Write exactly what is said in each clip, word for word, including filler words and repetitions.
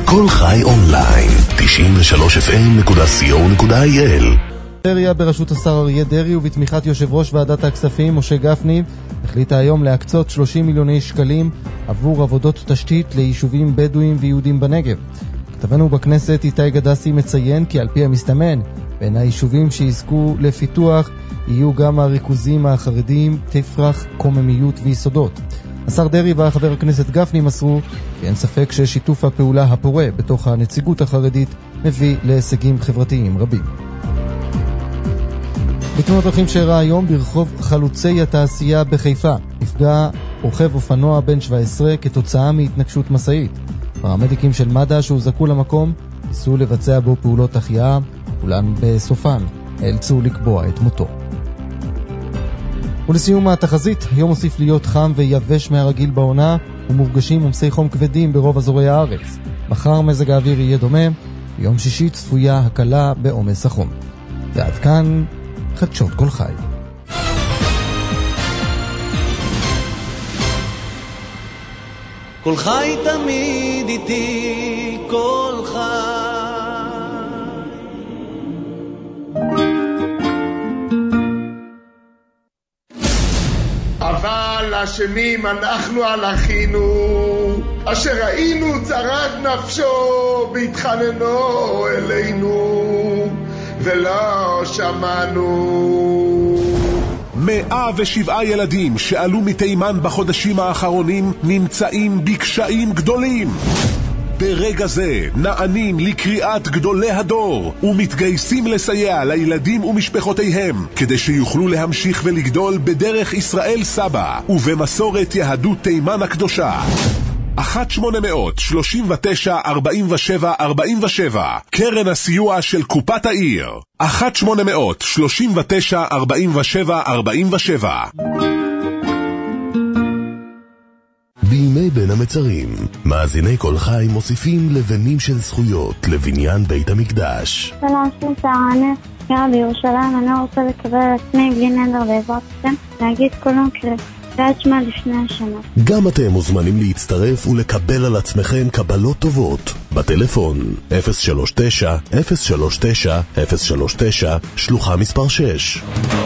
כל חי אונליין, תשעים ושלוש אף אם נקודה סי או נקודה איי אל. עירייה בראשות השר אריה דרעי ובתמיכת יושב ראש ועדת הכספים משה גפני החליטה היום להקצות שלושים מיליוני שקלים עבור עבודות תשתית ליישובים בדואים ויהודים בנגב. כתבנו בכנסת איתי גדסי מציין כי על פי המסתמן בין היישובים שיזכו לפיתוח יהיו גם הריכוזים החרדיים תפרח, קוממיות ויסודות. השר דרעי וחבר הכנסת גפני מסרו כי אין ספק ששיתוף הפעולה הפורה בתוך הנציגות החרדית מביא להישגים חברתיים רבים. בתאונת דרכים שאירעה היום ברחוב חלוצי התעשייה בחיפה נפגע רוכב אופנוע בן שבע עשרה כתוצאה מהתנגשות משאית. פרמדיקים של מד"א שהוזעקו למקום ניסו לבצע בו פעולות החייאה, אולם בסופן האלצו לקבוע את מותו. ולסיום התחזית, היום מוסיף להיות חם ויבש מהרגיל בעונה ומורגשים עומסי חום כבדים ברוב אזורי הארץ. מחר מזג האוויר יהיה דומה, ביום שישי צפויה הקלה בעומס החום. ועד כאן חדשות כל חי. כל חי תמיד איתי, כל חי. אבל אשמים אנחנו על אחינו, אשר ראינו צרת נפשו והתחננו אלינו ולא שמענו. מאה ושבעה ילדים שעלו מתימן בחודשים האחרונים נמצאים בקשיים גדולים. ברגע זה נענים לקריאת גדולי הדור ומתגייסים לסייע לילדים ומשפחותיהם כדי שיוכלו להמשיך ולגדול בדרך ישראל סבא ובמסורת יהדות תימן הקדושה. אחת שמונה מאות שלושים ותשע ארבעים ושבע ארבעים ושבע קרן הסיוע של קופת העיר. אחת שמונה מאות שלושים ותשע ארבעים ושבע ארבעים ושבע. בימי בין המצרים, מאזיני כל חי מוסיפים לבנים של זכויות לבניין בית המקדש. שלום, שמי סערנה, גרה בירושלים. אני רוצה לקבל על עצמי בלי נדר בעזרת השם, להגיד כולם קריאת שמע לפני השנה. גם אתם מוזמנים להצטרף ולקבל על עצמכם קבלות טובות בטלפון אפס שלוש תשע אפס שלוש תשע אפס שלוש תשע שלוחה מספר שש.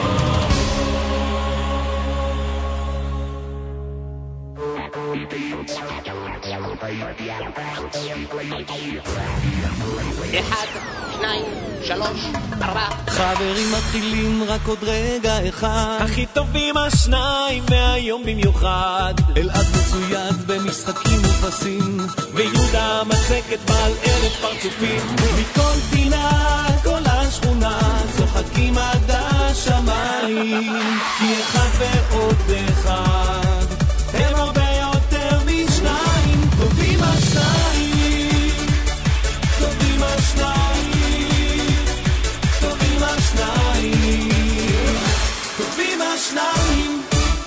אחד, שניים, שלוש, ארבע. חברים מתחילים רק עוד רגע אחד. הכי טובים השניים מהיום במיוחד. אלעד מצויד במשחקים ופסים, ויהודה מצקת בעל אלף פרצופים. מכל פינה, כל השכונה, צוחקים עד השמיים. כי אחד ועוד אחד הם הרבה יותר משניים. טובים השניים, טובים השניים, טובים השניים, טובים השניים.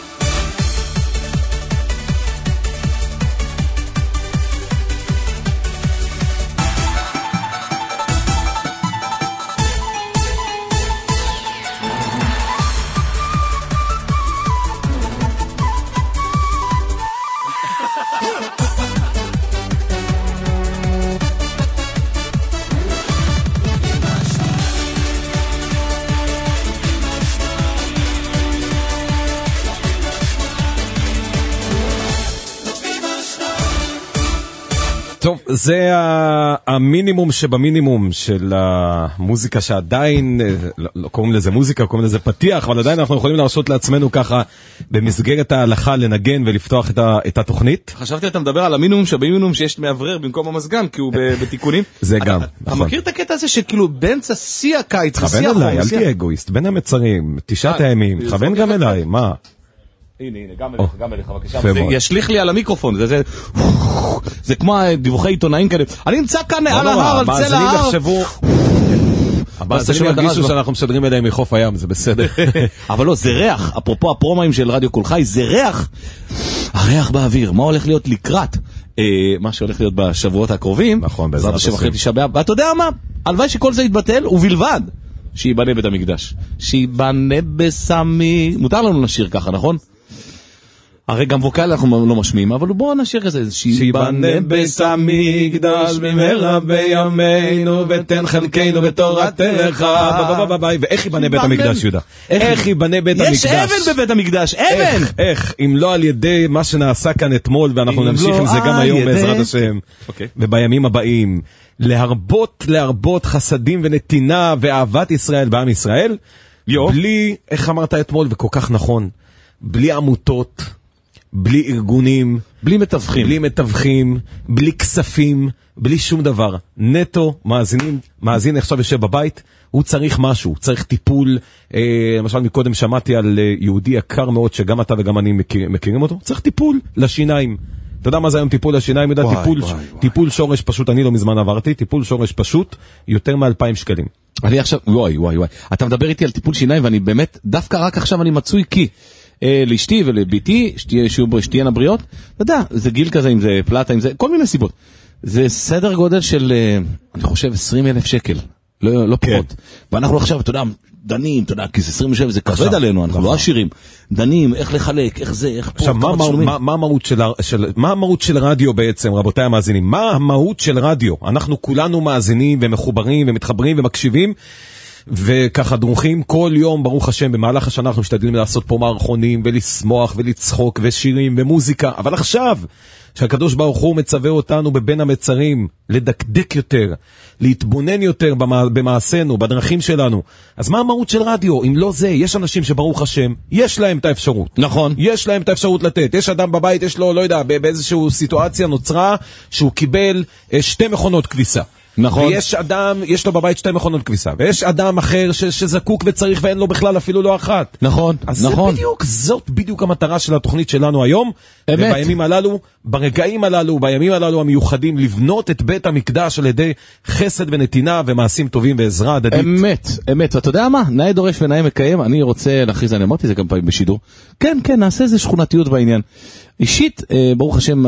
טוב, זה המינימום שבמינימום של המוזיקה שעדיין, לא קוראים לזה מוזיקה, קוראים לזה פתיח, אבל עדיין אנחנו יכולים להרשות לעצמנו ככה במסגרת ההלכה לנגן ולפתוח את התוכנית. חשבתי אתה מדבר על המינימום שבמינימום שיש מעברר במקום המזגן, כי הוא בתיקונים. זה גם, נכון. אתה מכיר את הקטע הזה שכאילו באמצע שיא הקיץ, תכוון אליי, אל תהיה אגואיסט, בין המצרים, תשעת הימים, תכוון גם אליי, מה? הנה, הנה, גם אליך, גם אליך, בבקשה. זה ישליך לי על המיקרופון, זה, זה, זה כמו דיווחי עיתונאים כאלה. אני נמצא כאן על ההר, על צל ההר. יחשבו, המאזינים ירגישו שאנחנו משדרים אליהם מחוף הים, זה בסדר. אבל לא, זה ריח, אפרופו הפרומאים של רדיו כל חי, זה ריח, הריח באוויר, מה הולך להיות לקראת, מה שהולך להיות בשבועות הקרובים. נכון, בעזרת השם. ואתה יודע מה? הלוואי שכל זה יתבטל, ובלבד שיבנה בית המקדש. שיבנה בסמי, מותר לנו לשיר ככה, נכון? הרי גם ווקל אנחנו לא משמיעים, אבל בואו נשאיר איזה שיבנה בית המקדש במהרה בימינו ותן חלקנו בתורתך. ואיך ייבנה בית המקדש, יהודה? איך ייבנה בית המקדש? יש אבן בבית המקדש, אבן! איך? אם לא על ידי מה שנעשה כאן אתמול, ואנחנו נמשיך עם זה גם היום בעזרת השם, ובימים הבאים, להרבות להרבות חסדים ונתינה ואהבת ישראל בעם ישראל, בלי, איך אמרת אתמול וכל כך נכון, בלי עמותות, בלי ארגונים, בלי מתווכים, בלי מתווכים, בלי כספים, בלי שום דבר. נטו, מאזינים, מאזין עכשיו יושב בבית, הוא צריך משהו, הוא צריך טיפול. אה, למשל מקודם שמעתי על יהודי יקר מאוד, שגם אתה וגם אני מכיר, מכירים אותו, צריך טיפול לשיניים. אתה יודע מה זה היום טיפול לשיניים? יודע, וואי, טיפול, וואי, טיפול וואי. שורש פשוט, אני לא מזמן עברתי, טיפול שורש פשוט, יותר מאלפיים שקלים. אני עכשיו, וואי, וואי, וואי. אתה מדבר איתי על טיפול שיניים, ואני באמת, דווקא רק עכשיו אני מצוי כי, אה, לאשתי ולביתי, שתהיינה בריאות, אתה יודע, זה גיל כזה, אם זה פלטה, אם זה, כל מיני סיבות. זה סדר גודל של, אה, אני חושב, עשרים אלף שקל. לא, לא פחות. כן. ואנחנו עכשיו, אתה יודע, דנים, אתה יודע, כי זה עשרים ושבע, זה כבד עלינו, אנחנו לא עשירים. דנים, איך לחלק, איך זה, איך פה. עכשיו, מה, מה, מה המהות של, של, מה המהות של רדיו בעצם, רבותיי המאזינים? מה המהות של רדיו? אנחנו כולנו מאזינים ומחוברים ומתחברים ומקשיבים, וככה דרוכים כל יום, ברוך השם, במהלך השנה אנחנו משתדלים לעשות פה מערכונים, ולשמוח ולצחוק ושירים ומוזיקה. אבל עכשיו, שהקדוש ברוך הוא מצווה אותנו בבין המצרים, לדקדק יותר, להתבונן יותר במעשינו, בדרכים שלנו. אז מה המהות של רדיו? אם לא זה, יש אנשים שברוך השם, יש להם את האפשרות. נכון. יש להם את האפשרות לתת. יש אדם בבית, יש לו, לא יודע, באיזושהי סיטואציה נוצרה, שהוא קיבל שתי מכונות כביסה. נכון. ויש אדם, יש לו בבית שתי מכונות כביסה, ויש אדם אחר ש, שזקוק וצריך ואין לו בכלל אפילו לא אחת. נכון, אז נכון. זה בדיוק, זאת בדיוק המטרה של התוכנית שלנו היום. אמת. ובימים הללו, ברגעים הללו, בימים הללו המיוחדים, לבנות את בית המקדש על ידי חסד ונתינה ומעשים טובים ועזרה הדדית. אמת, אמת. ואתה יודע מה? נאה דורש ונאה מקיים. אני רוצה להכריז, אני אמרתי זה גם פעמים בשידור. כן, כן, נעשה איזה שכונתיות בעניין. אישית, ברוך השם,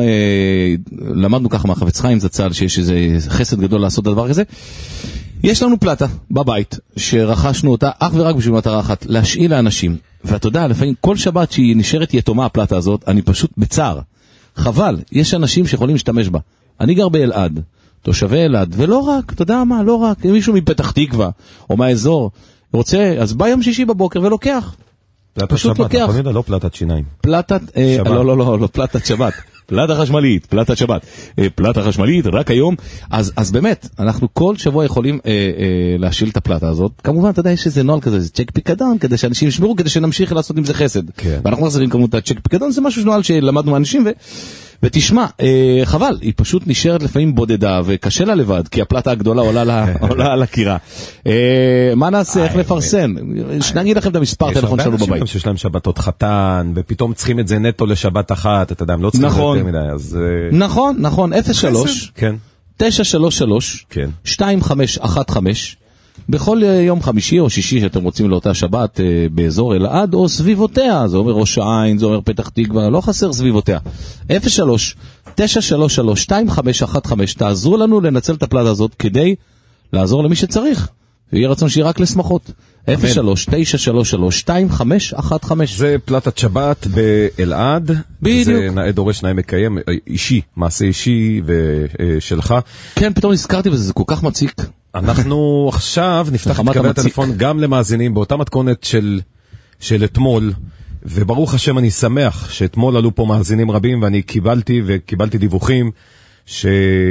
למדנו ככה מהחפץ חיים זצ"ל, שיש איזה חסד גדול לעשות הדבר הזה. יש לנו פלטה בבית, שרכשנו אותה אך ורק בשביל מטרה אחת, להשאיל לאנשים. ואתה יודע, לפעמים כל שבת שהיא נשארת יתומה הפלטה הזאת, אני פשוט בצער. חבל, יש אנשים שיכולים להשתמש בה. אני גר באלעד, תושבי אלעד, ולא רק, אתה יודע מה, לא רק, אם מישהו מפתח תקווה, או מהאזור, רוצה, אז בא יום שישי בבוקר ולוקח. פשוט לוקח. נכון, לא פלטת שיניים. פלטת, לא, לא, לא, לא, פלטת שבת. פלטה חשמלית, פלטת שבת. פלטה חשמלית, רק היום. אז, אז באמת, אנחנו כל שבוע יכולים אה, אה, להשיל את הפלטה הזאת. כמובן, אתה יודע, יש איזה נועל כזה, זה צ'ק פיקדון, כדי שאנשים ישמרו, כדי שנמשיך לעשות עם זה חסד. כן. ואנחנו מחזירים כמובן את הצ'ק פיקדון, זה משהו נועל שלמדנו מאנשים, ו... ותשמע, אה, חבל, היא פשוט נשארת לפעמים בודדה, וקשה לה לבד, כי הפלטה הגדולה עולה, לה, עולה על הקירה. אה, מה נעשה, איך לפרסן? שנגיד לכם את המספר טלפון שלנו בבית. יש אנשים שיש להם שבתות חתן, ופתאום צריכים את זה נטו לשבת אחת, אתה יודע, הם לא צריכים נכון, יותר מדי, אז... נכון, נכון, אפס שלוש, כן. תשע שלוש שלוש, כן. שתיים חמש אחת חמש, בכל יום חמישי או שישי שאתם רוצים לאותה שבת אה, באזור אלעד או סביבותיה, זה אומר ראש העין, זה אומר פתח תקווה, לא חסר סביבותיה. אפס שלוש, תשע שלוש שלוש, שתיים חמש אחת חמש, תעזרו לנו לנצל את הפלטה הזאת כדי לעזור למי שצריך. ויהיה רצון שיהיה רק לשמחות. אפס שלוש, תשע שלוש שלוש, שתיים חמש אחת חמש. זה פלטת שבת באלעד. בדיוק. זה נאה דורש נאה מקיים, אישי, מעשה אישי ושלך. כן, פתאום הזכרתי בזה, זה כל כך מציק. אנחנו עכשיו נפתח את קווי הטלפון גם למאזינים באותה מתכונת של, של אתמול, וברוך השם אני שמח שאתמול עלו פה מאזינים רבים, ואני קיבלתי וקיבלתי דיווחים ש...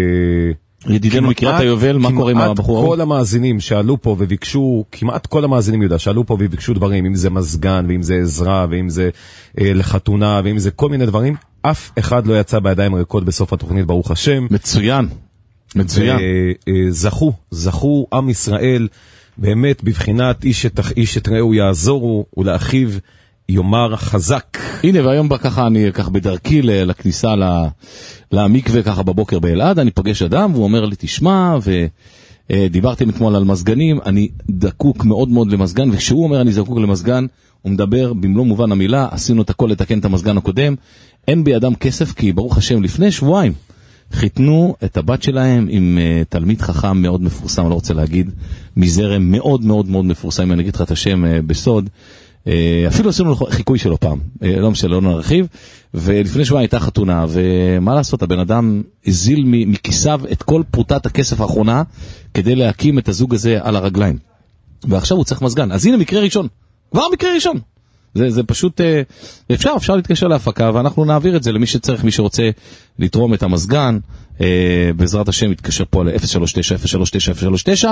ידידנו מקריית היובל, מה קורה עם הבחור? כמעט כל המאזינים שעלו פה וביקשו, כמעט כל המאזינים יודע, שעלו פה וביקשו דברים, אם זה מזגן, ואם זה עזרה, ואם זה אה, לחתונה, ואם זה כל מיני דברים, אף אחד לא יצא בידיים ריקות בסוף התוכנית, ברוך השם. מצוין. מצוין. זכו, זכו עם ישראל, באמת בבחינת איש את, איש את רעהו יעזורו, ולאחיו יאמר חזק. הנה, והיום בא ככה, אני ככה בדרכי לכניסה למקווה ככה בבוקר באלעד, אני פגש אדם, והוא אומר לי, תשמע, ודיברתם אתמול על מזגנים, אני דקוק מאוד מאוד למזגן, וכשהוא אומר אני זקוק למזגן, הוא מדבר במלוא מובן המילה, עשינו את הכל לתקן את המזגן הקודם, אין בידם כסף, כי ברוך השם לפני שבועיים, חיתנו את הבת שלהם עם uh, תלמיד חכם מאוד מפורסם, אני לא רוצה להגיד, מזרם מאוד מאוד מאוד מפורסם, אני אגיד לך את השם uh, בסוד, אפילו עשינו חיקוי שלו פעם, לא משנה, לא נרחיב, ולפני שבוע הייתה חתונה, ומה לעשות, הבן אדם הזיל מכיסיו את כל פרוטת הכסף האחרונה, כדי להקים את הזוג הזה על הרגליים. ועכשיו הוא צריך מזגן. אז הנה מקרה ראשון, כבר מקרה ראשון. זה, זה פשוט, אפשר, אפשר להתקשר להפקה, ואנחנו נעביר את זה למי שצריך, מי שרוצה לתרום את המזגן, בעזרת השם יתקשר פה ל-אפס שלוש תשע אפס שלוש תשע אפס שלוש תשע,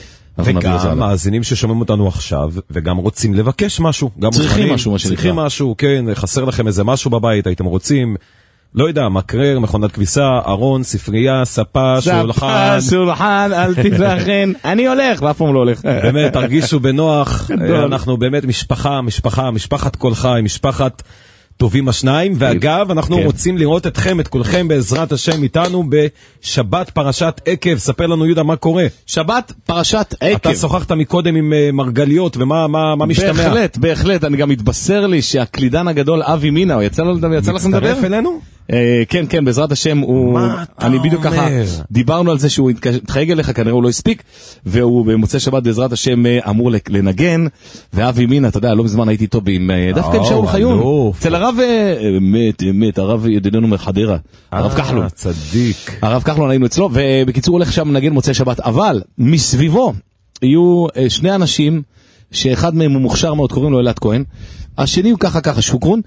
וגם מאזינים ששומעים אותנו עכשיו, וגם רוצים לבקש משהו. צריכים משהו, מה שנקרא. צריכים משהו, כן, חסר לכם איזה משהו בבית, הייתם רוצים, לא יודע, מקרר, מכונת כביסה, ארון, ספרייה, ספה, שולחן. ספה, שולחן, אל תתרחן. אני הולך, ואף פעם לא הולך. באמת, תרגישו בנוח. אנחנו באמת משפחה, משפחה, משפחת כל חי, משפחת טובים השניים, ואגב, אנחנו רוצים לראות אתכם, את כולכם בעזרת השם איתנו בשבת פרשת עקב. ספר לנו יהודה מה קורה. שבת פרשת עקב. אתה שוחחת מקודם עם מרגליות, ומה מה, מה משתמע? בהחלט, בהחלט. אני גם מתבשר לי שהקלידן הגדול אבי מינה, הוא יצא לכם לדבר? מצטרף אלינו? כן, כן, בעזרת השם, אני בדיוק ככה, דיברנו על זה שהוא התחייג אליך, כנראה הוא לא הספיק, והוא במוצאי שבת בעזרת השם אמור לנגן, ואבי מינה, אתה יודע, לא מזמן הייתי איתו דווקא עם שאול חיון, אצל הרב, מת, מת, הרב ידידנו מחדרה, הרב כחלון, צדיק, הרב כחלון היינו אצלו, ובקיצור הולך שם לנגן מוצאי שבת, אבל מסביבו יהיו שני אנשים, שאחד מהם הוא מוכשר מאוד, קוראים לו אלעד כהן, השני הוא ככה ככה שוקרון,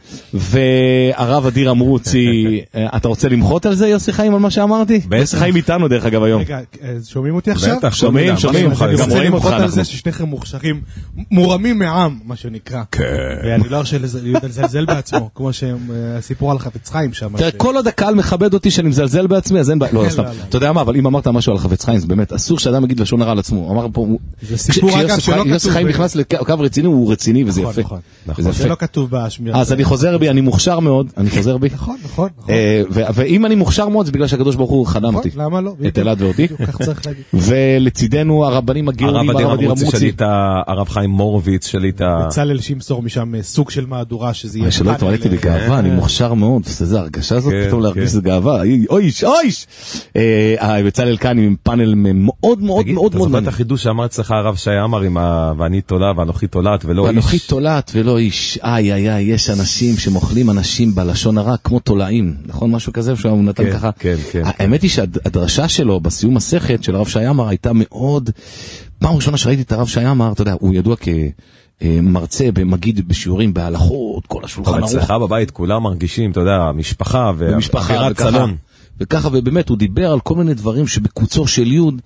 והרב אדיר אמרוצי, אתה רוצה למחות על זה יוסי חיים על מה שאמרתי? יוסי חיים איתנו דרך אגב היום. רגע, שומעים אותי עכשיו? בטח, שומעים, שומעים. אני רוצה למחות על זה ששניכם מוכשרים, מורמים מעם, מה שנקרא. ואני לא ארשה לזלזל בעצמו, כמו שהסיפור על חפץ חיים שם. תראה, כל עוד הקהל מכבד אותי שאני מזלזל בעצמי, אז אין בעיה, לא, סתם. אתה יודע מה, אבל אם אמרת משהו על חפץ חיים, זה באמת אסור שאדם יגיד לשון הרע על עצמו. אמר פה, כשיוסי חיים נכנס לקו רציני, הוא רציני וזה יפה. זה לא כתוב בשמירה. אז אני חוזר בי, אני מוכשר מאוד, אני חוזר בי. נכון, נכון, נכון. ואם אני מוכשר מאוד, זה בגלל שהקדוש ברוך הוא חדם אותי. למה לא? את אלעד ואותי. כך צריך להגיד. ולצידנו הרבנים הגאונים, הרב אדיר אמרוצי שליט, הרב חיים מורוביץ שליט. בצלאל שימסור משם סוג של מהדורה שזה יהיה. שלא התמלאתי בגאווה, אני מוכשר מאוד. זה הרגשה הזאת, פתאום להרגיש את גאווה. אויש, אויש! בצלאל כאן עם פאנל מאוד מאוד מאוד מאוד. אתה זוכר את החידוש שאמר אצלך הרב שי עמר עם ואני תולעת ואנוכי תולעת ולא איש. ואנוכי תולעת ולא איש. איי, איי, איי, יש אנשים שמוכלים אנשים בלשון הרע כמו תולעים, נכון? משהו כזה שהוא נתן ככה. כן, כן. האמת היא שהדרשה שלו בסיום מסכת של הרב שי עמר הייתה מאוד, פעם ראשונה שראיתי את הרב שי עמר, אתה יודע, הוא ידוע כמרצה במגיד בשיעורים בהלכות, כל השולחן ערוך. אצלך בבית כולם מרגישים, אתה יודע, משפחה ואווירת סלון. וככה, ובאמת, הוא דיבר על כל מיני דברים שבקוצו של יוד,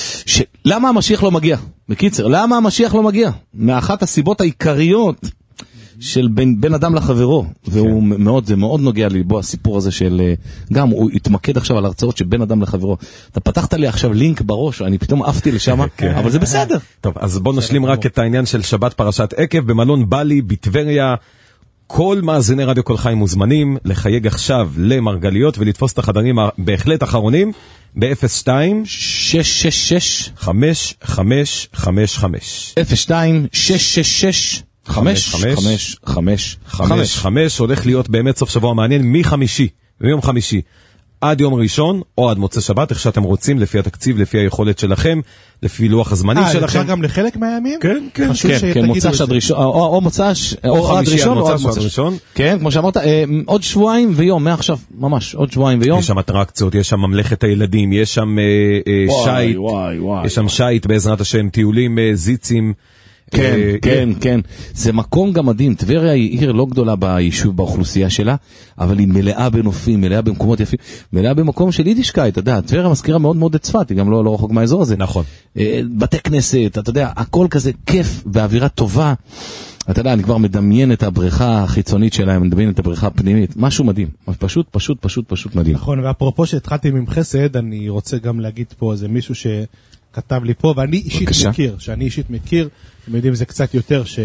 למה המשיח לא מגיע? בקיצר, למה המשיח לא מגיע? מאחת הסיבות העיקריות של בין, בין אדם לחברו, והוא כן. מאוד, זה מאוד נוגע לי, בו הסיפור הזה של, גם הוא התמקד עכשיו על הרצאות של בין אדם לחברו. אתה פתחת לי עכשיו לינק בראש, אני פתאום עפתי לשם, כן. אבל זה בסדר. טוב, אז בוא נשלים רק את העניין של שבת פרשת עקב, במלון בלי, בטבריה, כל מאזיני רדיו כל חיים מוזמנים לחייג עכשיו למרגליות, ולתפוס את החדרים בהחלט אחרונים, ב-אפס שתיים שש שש שש חמש חמש חמש חמש אפס שתיים שש שש שש חמש חמש חמש חמש חמש. הולך להיות באמת סוף שבוע מעניין מחמישי, מיום חמישי עד יום ראשון או עד מוצא שבת, איך שאתם רוצים, לפי התקציב, לפי היכולת שלכם, לפי לוח הזמני שלכם. אפשר גם לחלק מהימים? כן, כן, כן, מוצא שעד ראשון, או מוצא עד ראשון, או עד מוצא ראשון. כן, כמו שאמרת, עוד שבועיים ויום, מעכשיו, ממש, עוד שבועיים ויום. יש שם אטרקציות, יש שם ממלכת הילדים, יש שם שייט, יש שם שייט בעזרת השם, טיולים, זיצים. כן, כן, כן. זה מקום גם מדהים. טבריה היא עיר לא גדולה ביישוב, באוכלוסייה שלה, אבל היא מלאה בנופים, מלאה במקומות יפים, מלאה במקום של יידישקייט, אתה יודע, טבריה מזכירה מאוד מאוד את צפת, היא גם לא, לא רחוק מהאזור הזה. נכון. בתי כנסת, אתה יודע, הכל כזה כיף ואווירה טובה. אתה יודע, אני כבר מדמיין את הבריכה החיצונית שלהם, מדמיין את הבריכה הפנימית, משהו מדהים. פשוט, פשוט, פשוט, פשוט מדהים. נכון, ואפרופו שהתחלתי עם חסד, אני רוצה גם להגיד פה, זה מישהו ש... כתב לי פה, ואני אישית בבקשה. מכיר, שאני אישית מכיר, אתם יודעים זה קצת יותר ש...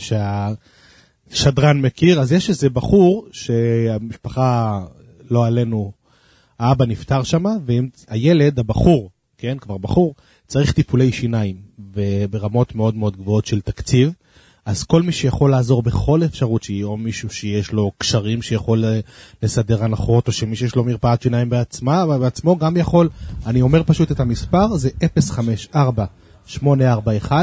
שהשדרן מכיר, אז יש איזה בחור שהמשפחה לא עלינו, האבא נפטר שמה, והילד, הבחור, כן, כבר בחור, צריך טיפולי שיניים, וברמות מאוד מאוד גבוהות של תקציב, אז כל מי שיכול לעזור בכל אפשרות שהיא, או מישהו שיש לו קשרים שיכול לסדר הנחות, או שמי שיש לו מרפאת שיניים בעצמה, ובעצמו גם יכול, אני אומר פשוט את המספר, זה אפס חמש ארבע שמונה ארבע אחת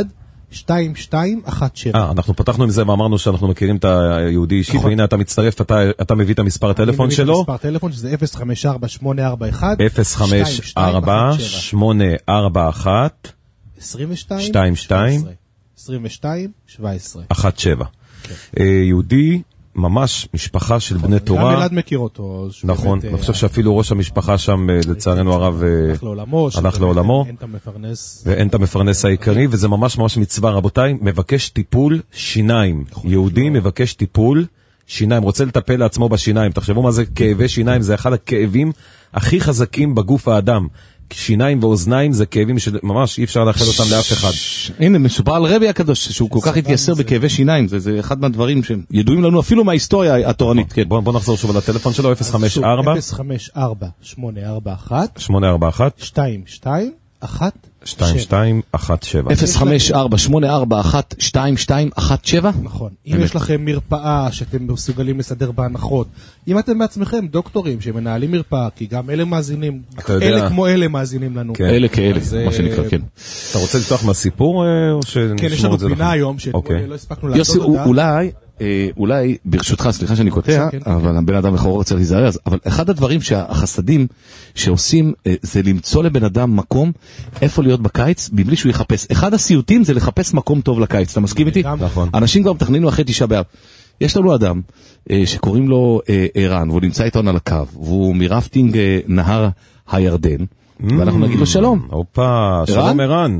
שתיים שתיים אחת שבע. אה, אנחנו פתחנו עם זה ואמרנו שאנחנו מכירים את היהודי אישית, והנה אתה מצטרף, אתה, אתה מביא את המספר הטלפון שלו. אני מביא את המספר הטלפון שזה אפס חמש ארבע שמונה ארבע אחת אפס חמש ארבע שמונה ארבע אחת עשרים ושתיים שתיים שתיים עשרים ושתיים שבע עשרה אחת שבע. יהודי, ממש משפחה של בני תורה. גם אלעד מכיר אותו. נכון, אני חושב שאפילו ראש המשפחה שם, לצערנו הרב, הלך לעולמו. אין את המפרנס. ואין את המפרנס העיקרי, וזה ממש ממש מצווה. רבותיי, מבקש טיפול שיניים. יהודי מבקש טיפול שיניים, רוצה לטפל לעצמו בשיניים. תחשבו מה זה כאבי שיניים, זה אחד הכאבים הכי חזקים בגוף האדם. שיניים ואוזניים זה כאבים שממש אי אפשר לאחד אותם לאף אחד. הנה, מסופר על רבי הקדוש, שהוא כל כך התייסר בכאבי שיניים, זה אחד מהדברים שידועים לנו אפילו מההיסטוריה התורנית. בוא נחזור שוב על הטלפון שלו, אפס חמש ארבע אפס חמש ארבע שמונה ארבע אחת שמונה ארבע אחת שתיים שתיים אחת שתיים שתיים אחת שבע אפס חמש ארבע שמונה ארבע אחת שתיים שתיים אחת שבע. נכון. אם יש לכם מרפאה שאתם מסוגלים לסדר בהנחות, אם אתם בעצמכם דוקטורים שמנהלים מרפאה, כי גם אלה מאזינים, אלה כמו אלה מאזינים לנו. אלה כאלה, מה שנקרא, כן. אתה רוצה לפתוח מהסיפור או שנשמור את זה? כן, יש לנו פינה היום שלא הספקנו לעשות אותה. אולי אולי, ברשותך, סליחה שאני קוטע, אבל הבן אדם לכאורה רוצה להיזהר, אבל אחד הדברים שהחסדים שעושים זה למצוא לבן אדם מקום איפה להיות בקיץ, מבלי שהוא יחפש. אחד הסיוטים זה לחפש מקום טוב לקיץ, אתה מסכים איתי? נכון. אנשים כבר מתכננו אחרי תשעה באב. יש לנו אדם שקוראים לו ערן, והוא נמצא איתנו על הקו, והוא מרפטינג נהר הירדן, ואנחנו נגיד לו שלום. אופה, שלום ערן.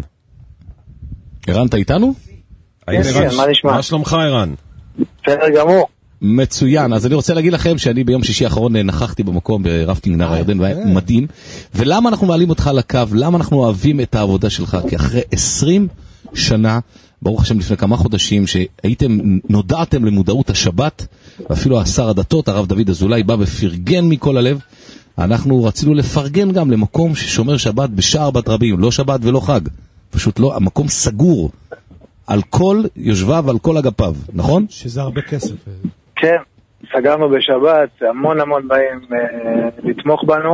ערן, אתה איתנו? מה שלומך ערן? בסדר גמור. מצוין, אז אני רוצה להגיד לכם שאני ביום שישי האחרון נכחתי במקום ברפטינג נהר הירדן, והיה מדהים. ולמה אנחנו מעלים אותך לקו? למה אנחנו אוהבים את העבודה שלך? כי אחרי עשרים שנה, ברוך השם לפני כמה חודשים, שהייתם, נודעתם למודעות השבת, ואפילו השר הדתות, הרב דוד אזולאי, בא ופרגן מכל הלב. אנחנו רצינו לפרגן גם למקום ששומר שבת בשער בת רבים, לא שבת ולא חג. פשוט לא, המקום סגור. על כל יושביו ועל כל אגפיו, נכון? שזה הרבה כסף. כן, סגרנו בשבת, המון המון באים אה, לתמוך בנו,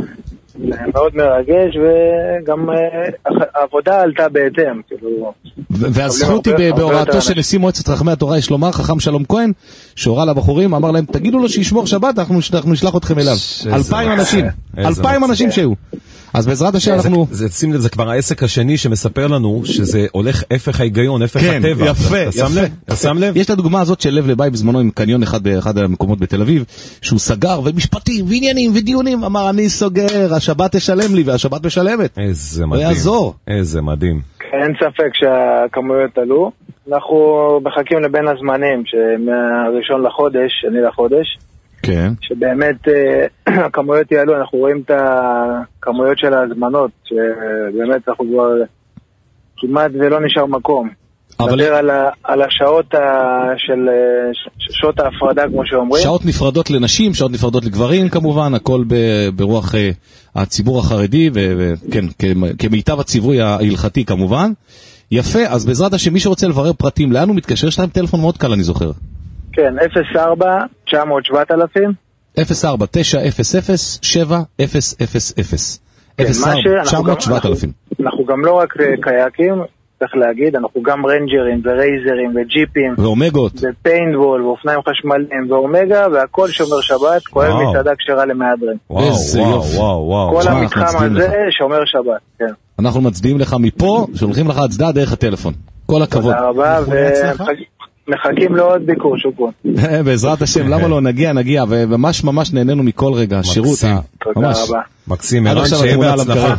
מאוד מרגש, וגם אה, העבודה עלתה בהתאם. כאילו, והזכות היא בהוראתו של נשיא מועצת חכמי התורה, יש לומר, חכם שלום כהן, שהורה לבחורים, אמר להם, תגידו לו שישמור שבת, אנחנו, אנחנו נשלח אתכם אליו. אלפיים אנשים, אלפיים אנשים שהיו. אז בעזרת השם אנחנו... זה, שים לב, זה כבר העסק השני שמספר לנו שזה הולך הפך ההיגיון, הפך כן, הטבע. יפה, יפה. אתה שם לב? יש את הדוגמה הזאת של לב לבית בזמנו עם קניון אחד באחד המקומות בתל אביב, שהוא סגר ומשפטים ועניינים ודיונים, אמר אני סוגר, השבת תשלם לי והשבת משלמת. איזה מדהים. ויעזור. איזה מדהים. אין ספק שהכמויות עלו. אנחנו מחכים לבין הזמנים, שמהראשון לחודש, שני לחודש, כן. שבאמת הכמויות יעלו, אנחנו רואים את הכמויות של ההזמנות, שבאמת אנחנו כבר כמעט ולא נשאר מקום. נדבר על, ה, על השעות ה, של שעות ההפרדה, כמו שאומרים. שעות נפרדות לנשים, שעות נפרדות לגברים כמובן, הכל ברוח הציבור החרדי, וכן, כמיטב הציווי ההלכתי כמובן. יפה, אז בעזרת השם, מי שרוצה לברר פרטים, לאן הוא מתקשר? יש להם טלפון מאוד קל, אני זוכר. כן, אפס ארבע תשע מאות שבעת אלפים אפס ארבע תשע אפס אפס שבע אפס אפס אפס אפס ארבע תשע מאות שבעת אלפים. אנחנו גם לא רק קייקים, צריך להגיד, אנחנו גם רנג'רים ורייזרים וג'יפים ואומגות ופיינבול ואופניים חשמליים ואומגה, והכל שומר שבת, כולל מצעדה כשרה למהדרין. איזה יופי. כל המתחם הזה שומר שבת, כן. אנחנו מצדיעים לך מפה, שולחים לך הצדעה דרך הטלפון. כל הכבוד. תודה רבה, מחכים לעוד ביקור, שוקרון. בעזרת השם, למה לא נגיע, נגיע, וממש ממש נהנינו מכל רגע, השירות. תודה רבה. מקסים, ערן, שיהיה בהצלחה.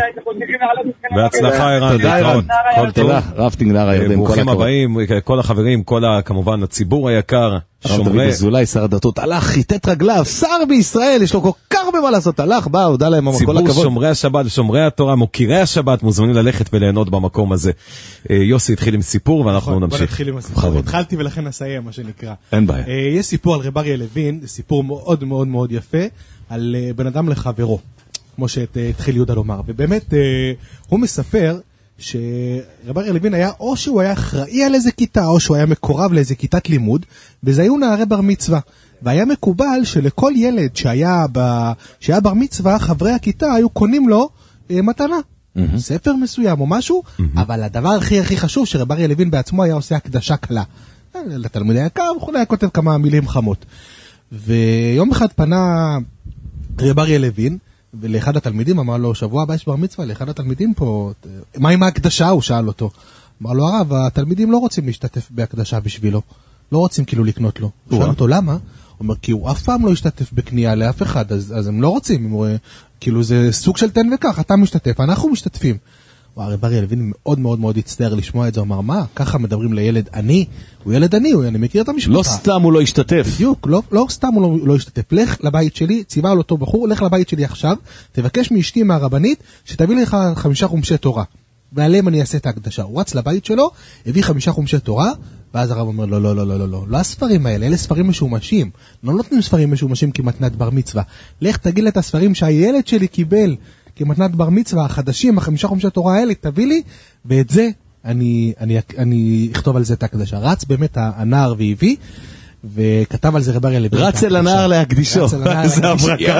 בהצלחה, ערן. תודה, ערן. תודה, רפטינג נהר הירדן. ברוכים הבאים, כל החברים, כל כמובן הציבור היקר, הרב דוד אזולאי, שר הדתות, הלך, חיטט רגליו, שר בישראל, יש לו כל כך הרבה מה לעשות, הלך, בא, הודע להם, כל הכבוד. ציבור שומרי השבת ושומרי התורה, מוקירי השבת, מוזמנים ללכת וליהנות במקום הזה. יוסי התחיל עם סיפור ואנחנו נמשיך. בוא נתחיל עם הסיפור, התחלתי ולכן נסיים, מה שנקרא. אין בעיה. יש סיפור על רב אריה לוין, סיפור מאוד מאוד מאוד יפה, על בן אדם לחברו, כמו שהתחיל יהודה לומר, ובאמת הוא מספר שרב אריה לוין היה, או שהוא היה אחראי על איזה כיתה, או שהוא היה מקורב לאיזה כיתת לימוד, וזה היו נערי בר מצווה. והיה מקובל שלכל ילד שהיה, ב... שהיה בר מצווה, חברי הכיתה היו קונים לו אה, מתנה. ספר מסוים או משהו, אבל הדבר הכי הכי חשוב שרב אריה לוין בעצמו היה עושה הקדשה קלה. לתלמידי היקר, וכולי היה כותב כמה מילים חמות. ויום אחד פנה רב אריה לוין, ולאחד התלמידים אמר לו, שבוע הבא יש בר מצווה, לאחד התלמידים פה, מה עם ההקדשה? הוא שאל אותו. אמר לו, הרב, התלמידים לא רוצים להשתתף בהקדשה בשבילו. לא רוצים כאילו לקנות לו. הוא שאל אותו, למה? הוא אומר, כי הוא אף פעם לא השתתף בקנייה לאף אחד, אז, אז הם לא רוצים. הוא, כאילו זה סוג של תן וכך, אתה משתתף, אנחנו משתתפים. הרב אריה לוין מאוד מאוד מאוד הצטער לשמוע את זה, הוא אמר, מה? ככה מדברים לילד עני? הוא ילד עני, אני מכיר את המשפחה. לא סתם הוא לא השתתף. בדיוק, לא, לא סתם הוא לא, לא השתתף. לך לבית שלי, ציווה על אותו בחור, לך לבית שלי עכשיו, תבקש מאשתי מהרבנית, שתביא לך חמישה חומשי תורה. ועליהם אני אעשה את ההקדשה. הוא רץ לבית שלו, הביא חמישה חומשי תורה, ואז הרב אומר, לא, לא, לא, לא, לא, לא, לא הספרים האלה, אלה ספרים משומשים. לא נותנים ספרים משומשים כמתנת בר מצווה. לך תגיד את הספרים שהילד שלי קיבל כמתנת בר מצווה, החדשים, החמישה חומשי התורה האלה, תביא לי, ואת זה אני, אני, אני אכתוב על זה את ההקדשה. רץ באמת הנער והביא, וכתב על זה רב אריה לוין. רץ אל הנער להקדישו. זה הברקה.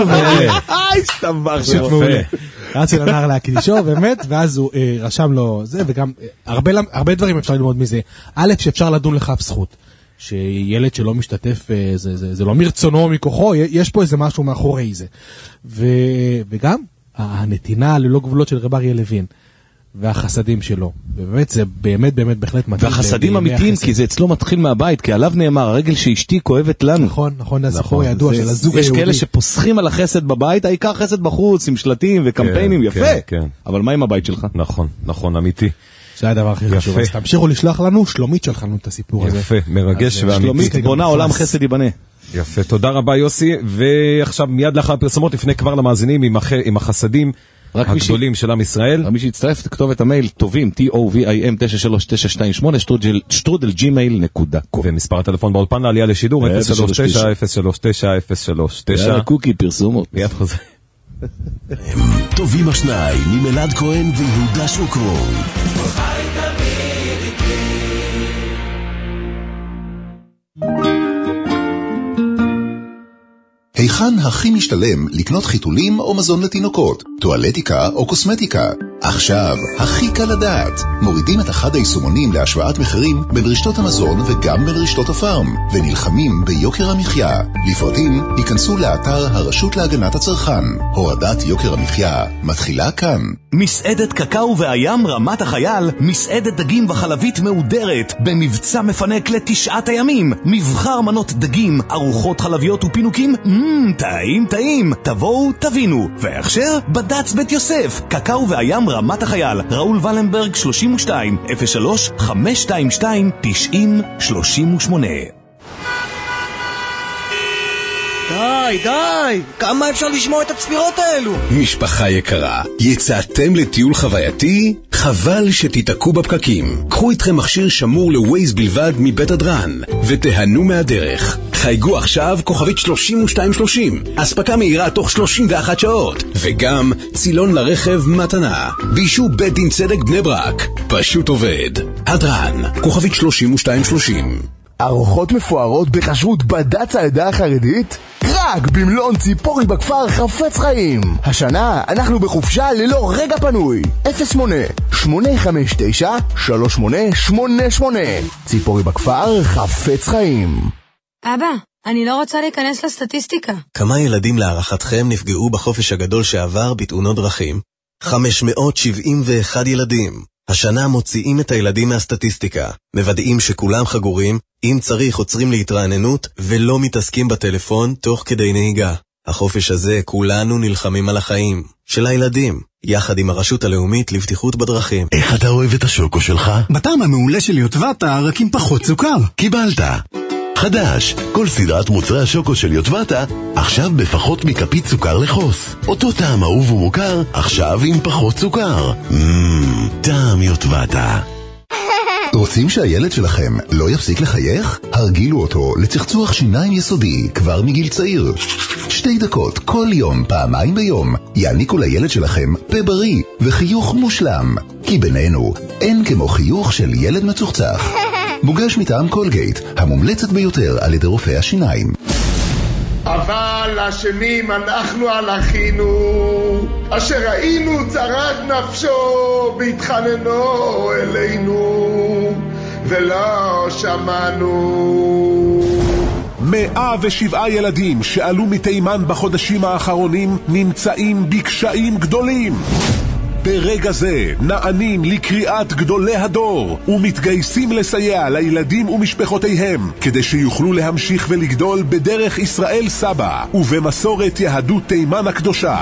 הסתבך יפה. רץ אל הנער להקדישו, באמת, ואז הוא רשם לו זה, וגם הרבה דברים אפשר ללמוד מזה. א', שאפשר לדון לכף זכות. שילד שלא משתתף, זה, זה, זה לא מרצונו או מכוחו, יש פה איזה משהו מאחורי זה. ו, וגם הנתינה ללא גבולות של רב אריה לוין. והחסדים שלו. ובאמת זה באמת באמת בהחלט מתאים. והחסדים אמיתיים, כי זה אצלו מתחיל מהבית, כי עליו נאמר, הרגל שאשתי כואבת לנו. נכון, נכון, זה הסיפור הידוע של הזוג היהודי. יש כאלה שפוסחים על החסד בבית, העיקר חסד בחוץ, עם שלטים וקמפיינים, יפה. אבל מה עם הבית שלך? נכון, נכון, אמיתי. זה הדבר הכי חשוב. אז תמשיכו לשלוח לנו, שלומית שלח לנו את הסיפור הזה. יפה, מרגש ואמיתי. שלומית בונה עולם חסד ייבנה. יפה, תודה רבה יוסי, ועכשיו מיד לאחר הפרסומות, לפני כבר למאזינים עם החסדים הגדולים של עם ישראל. מי שיצטרף, תכתוב את המייל טובים, טי או וי איי אם תשע שלוש תשע שתיים שמונה, שטרודל ג'ימייל נקודה קום. ומספר הטלפון באולפן לעלייה לשידור, אפס שלוש תשע אפס שלוש תשע אפס שלוש תשע. יאללה קוקי פרסומות. מיד חוזר. טובים השניים, עם אלעד כהן ויהודה שוקרון. היכן הכי משתלם לקנות חיתולים או מזון לתינוקות, טואלטיקה או קוסמטיקה? עכשיו, הכי קל לדעת. מורידים את אחד היישומונים להשוואת מחירים בין רשתות המזון וגם בין רשתות הפארם, ונלחמים ביוקר המחיה. לפרטים, ייכנסו לאתר הרשות להגנת הצרכן. הורדת יוקר המחיה מתחילה כאן. מסעדת קקאו והים רמת החייל, מסעדת דגים וחלבית מהודרת, במבצע מפנק לתשעת הימים, מבחר מנות דגים, ארוחות חלביות ופינוקים, מmm, טעים טעים, תבואו תבינו, והכשר בד"ץ בית יוסף, קקאו והים רמת החייל, ראול ולנברג שלושים ושתיים, אפס שלוש חמש שתיים שתיים תשעים שלושים ושמונה. די, די, כמה אפשר לשמוע את הצפירות האלו? משפחה יקרה, יצאתם לטיול חווייתי? חבל שתתעקו בפקקים. קחו איתכם מכשיר שמור לווייז בלבד מבית הדרן, ותהנו מהדרך. חייגו עכשיו כוכבית שלושים ושתיים שלושים, אספקה מהירה תוך שלושים ואחת שעות, וגם צילון לרכב מתנה. בישו בית דין צדק בני ברק, פשוט עובד. הדרן, כוכבית שלושים ושתיים שלושים. ארוחות מפוארות בכשרות בד"ץ העדה החרדית? רק במלון ציפורי בכפר חפץ חיים. השנה אנחנו בחופשה ללא רגע פנוי. אפס שמונה שמונה חמש תשע שלוש שמונה שמונה שמונה. ציפורי בכפר חפץ חיים. אבא, אני לא רוצה להיכנס לסטטיסטיקה. כמה ילדים להערכתכם נפגעו בחופש הגדול שעבר בתאונות דרכים? חמש מאות שבעים ואחד ילדים. השנה מוציאים את הילדים מהסטטיסטיקה, מוודאים שכולם חגורים, אם צריך עוצרים להתרעננות ולא מתעסקים בטלפון תוך כדי נהיגה. החופש הזה כולנו נלחמים על החיים של הילדים, יחד עם הרשות הלאומית לבטיחות בדרכים. איך אתה אוהב את השוקו שלך? בטעם המעולה של יוטבתה, רק עם פחות סוכר. קיבלת. חדש, כל סדרת מוצרי השוקו של יוטבתה, עכשיו בפחות מכפית סוכר לחוס. אותו טעם אהוב ומוכר, עכשיו עם פחות סוכר. מmm, טעם יוטבתה. רוצים שהילד שלכם לא יפסיק לחייך? הרגילו אותו לצחצוח שיניים יסודי כבר מגיל צעיר. שתי דקות כל יום, פעמיים ביום, יעניקו לילד שלכם פה בריא וחיוך מושלם. כי בינינו, אין כמו חיוך של ילד מצוחצח. מוגש מטעם קולגייט, המומלצת ביותר על ידי רופאי השיניים. אבל על השנים אנחנו על אחינו, אשר ראינו צרת נפשו והתחננו אלינו ולא שמענו. מאה ושבעה ילדים שעלו מתימן בחודשים האחרונים נמצאים בקשיים גדולים. ברגע זה נענים לקריאת גדולי הדור ומתגייסים לסייע לילדים ומשפחותיהם כדי שיוכלו להמשיך ולגדול בדרך ישראל סבא ובמסורת יהדות תימן הקדושה.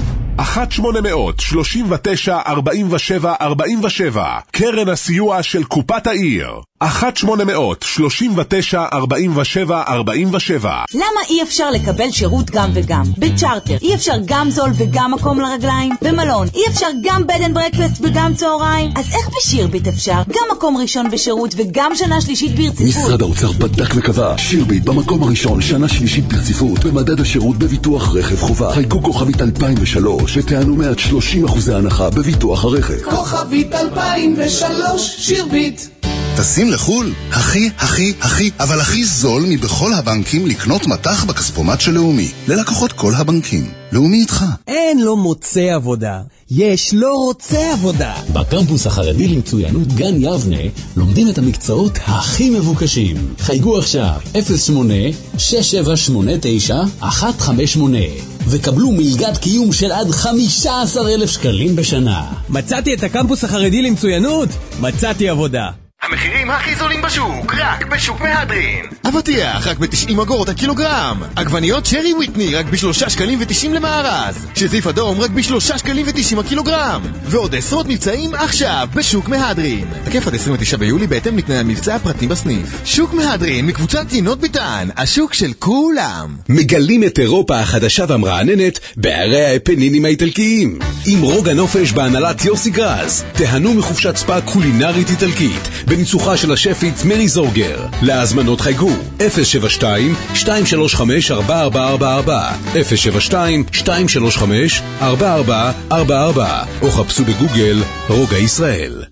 אחת שמונה מאות שלושים ותשע ארבעים ושבע ארבעים ושבע קרן הסיוע של קופת העיר. אחת שמונה מאות שלושים ותשע ארבעים ושבע ארבעים ושבע. למה אי אפשר לקבל שירות גם וגם? בצ'ארטר אי אפשר גם זול וגם מקום לרגליים? במלון אי אפשר גם בד אנד ברקפסט וגם צהריים? אז איך בשירביט אפשר? גם מקום ראשון בשירות וגם שנה שלישית ברציפות. משרד האוצר בדק וקבע שירביט במקום הראשון שנה שלישית ברציפות במדד השירות בביטוח רכב חובה. חייגו כוכבית אלפיים ושלוש ותענו מעט שלושים אחוזי הנחה בביטוח הרכב. כוכבית אלפיים ושלוש שירביט. טסים לחול? הכי, הכי, הכי, אבל הכי זול מבכל הבנקים לקנות מתח בכספומט של לאומי. ללקוחות כל הבנקים. לאומי איתך. אין לו מוצא עבודה. יש לא רוצה עבודה. בקמפוס החרדי למצוינות גן יבנה לומדים את המקצועות הכי מבוקשים. חייגו עכשיו אפס שמונה שש שבע שמונה תשע אחת חמש שמונה וקבלו מלגת קיום של עד חמישה עשר אלף שקלים בשנה. מצאתי את הקמפוס החרדי למצוינות? מצאתי עבודה. המחירים הכי זולים בשוק, רק בשוק מהדרין. אבטיח, רק ב-תשעים אגורות הקילוגרם. עגבניות שרי וויטני, רק בשלושה שקלים ותשעים למארז. שזיף אדום, רק בשלושה שקלים ותשעים הקילוגרם. ועוד עשרות מבצעים עכשיו בשוק מהדרין. תקף עד עשרים ותשעה ביולי בהתאם לתנאי המבצע הפרטי בסניף. שוק מהדרין, מקבוצת יינות ביטן, השוק של כולם. מגלים את אירופה החדשה והמרעננת בערי האפנינים האיטלקיים. עם רוג הנופש בהנהלת יוסי גרז. תהנו מחופשת ספא קולינרית איטלקית. בניצוחה של השפית מרי זורגר. להזמנות חייגו אפס שבע שתיים שתיים שלוש חמש ארבע ארבע ארבע ארבע אפס שבע שתיים שתיים שלוש חמש ארבע ארבע ארבע ארבע או חפשו בגוגל רוגע ישראל.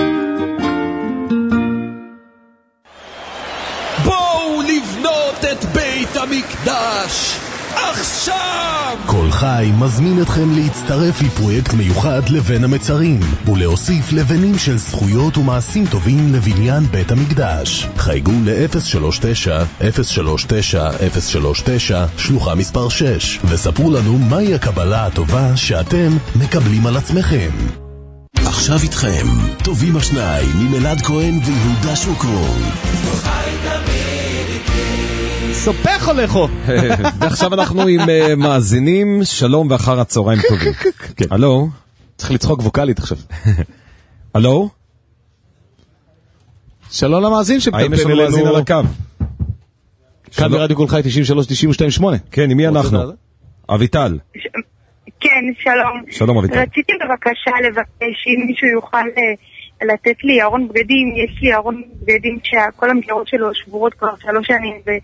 בואו לבנות את בית המקדש עכשיו! כל חי מזמין אתכם להצטרף לפרויקט מיוחד לבן המצרים ולהוסיף לבנים של זכויות ומעשים טובים לבניין בית המקדש. חייגו ל-אפס שלוש תשע אפס שלוש תשע אפס שלוש תשע שלוחה מספר שש וספרו לנו מהי הקבלה הטובה שאתם מקבלים על עצמכם. עכשיו איתכם טובים השניים עם אלעד כהן ויהודה שוקרון. סופך הולכו. ועכשיו אנחנו עם מאזינים, שלום ואחר הצהריים טובים. הלו? צריך לצחוק ווקלית עכשיו. הלו? שלום למאזין שפטפן אלינו. האם יש לנו מאזין על הקו? כאן ברדיו כל חי תשעים ושלוש תשעים ושתיים שמונה. כן, עם מי אנחנו? אביטל. כן, שלום. שלום אביטל. רציתי בבקשה לבקש אם מישהו יוכל לתת לי ארון בגדים. יש לי ארון בגדים שכל המגירות שלו שבורות כבר שלוש שנים ו...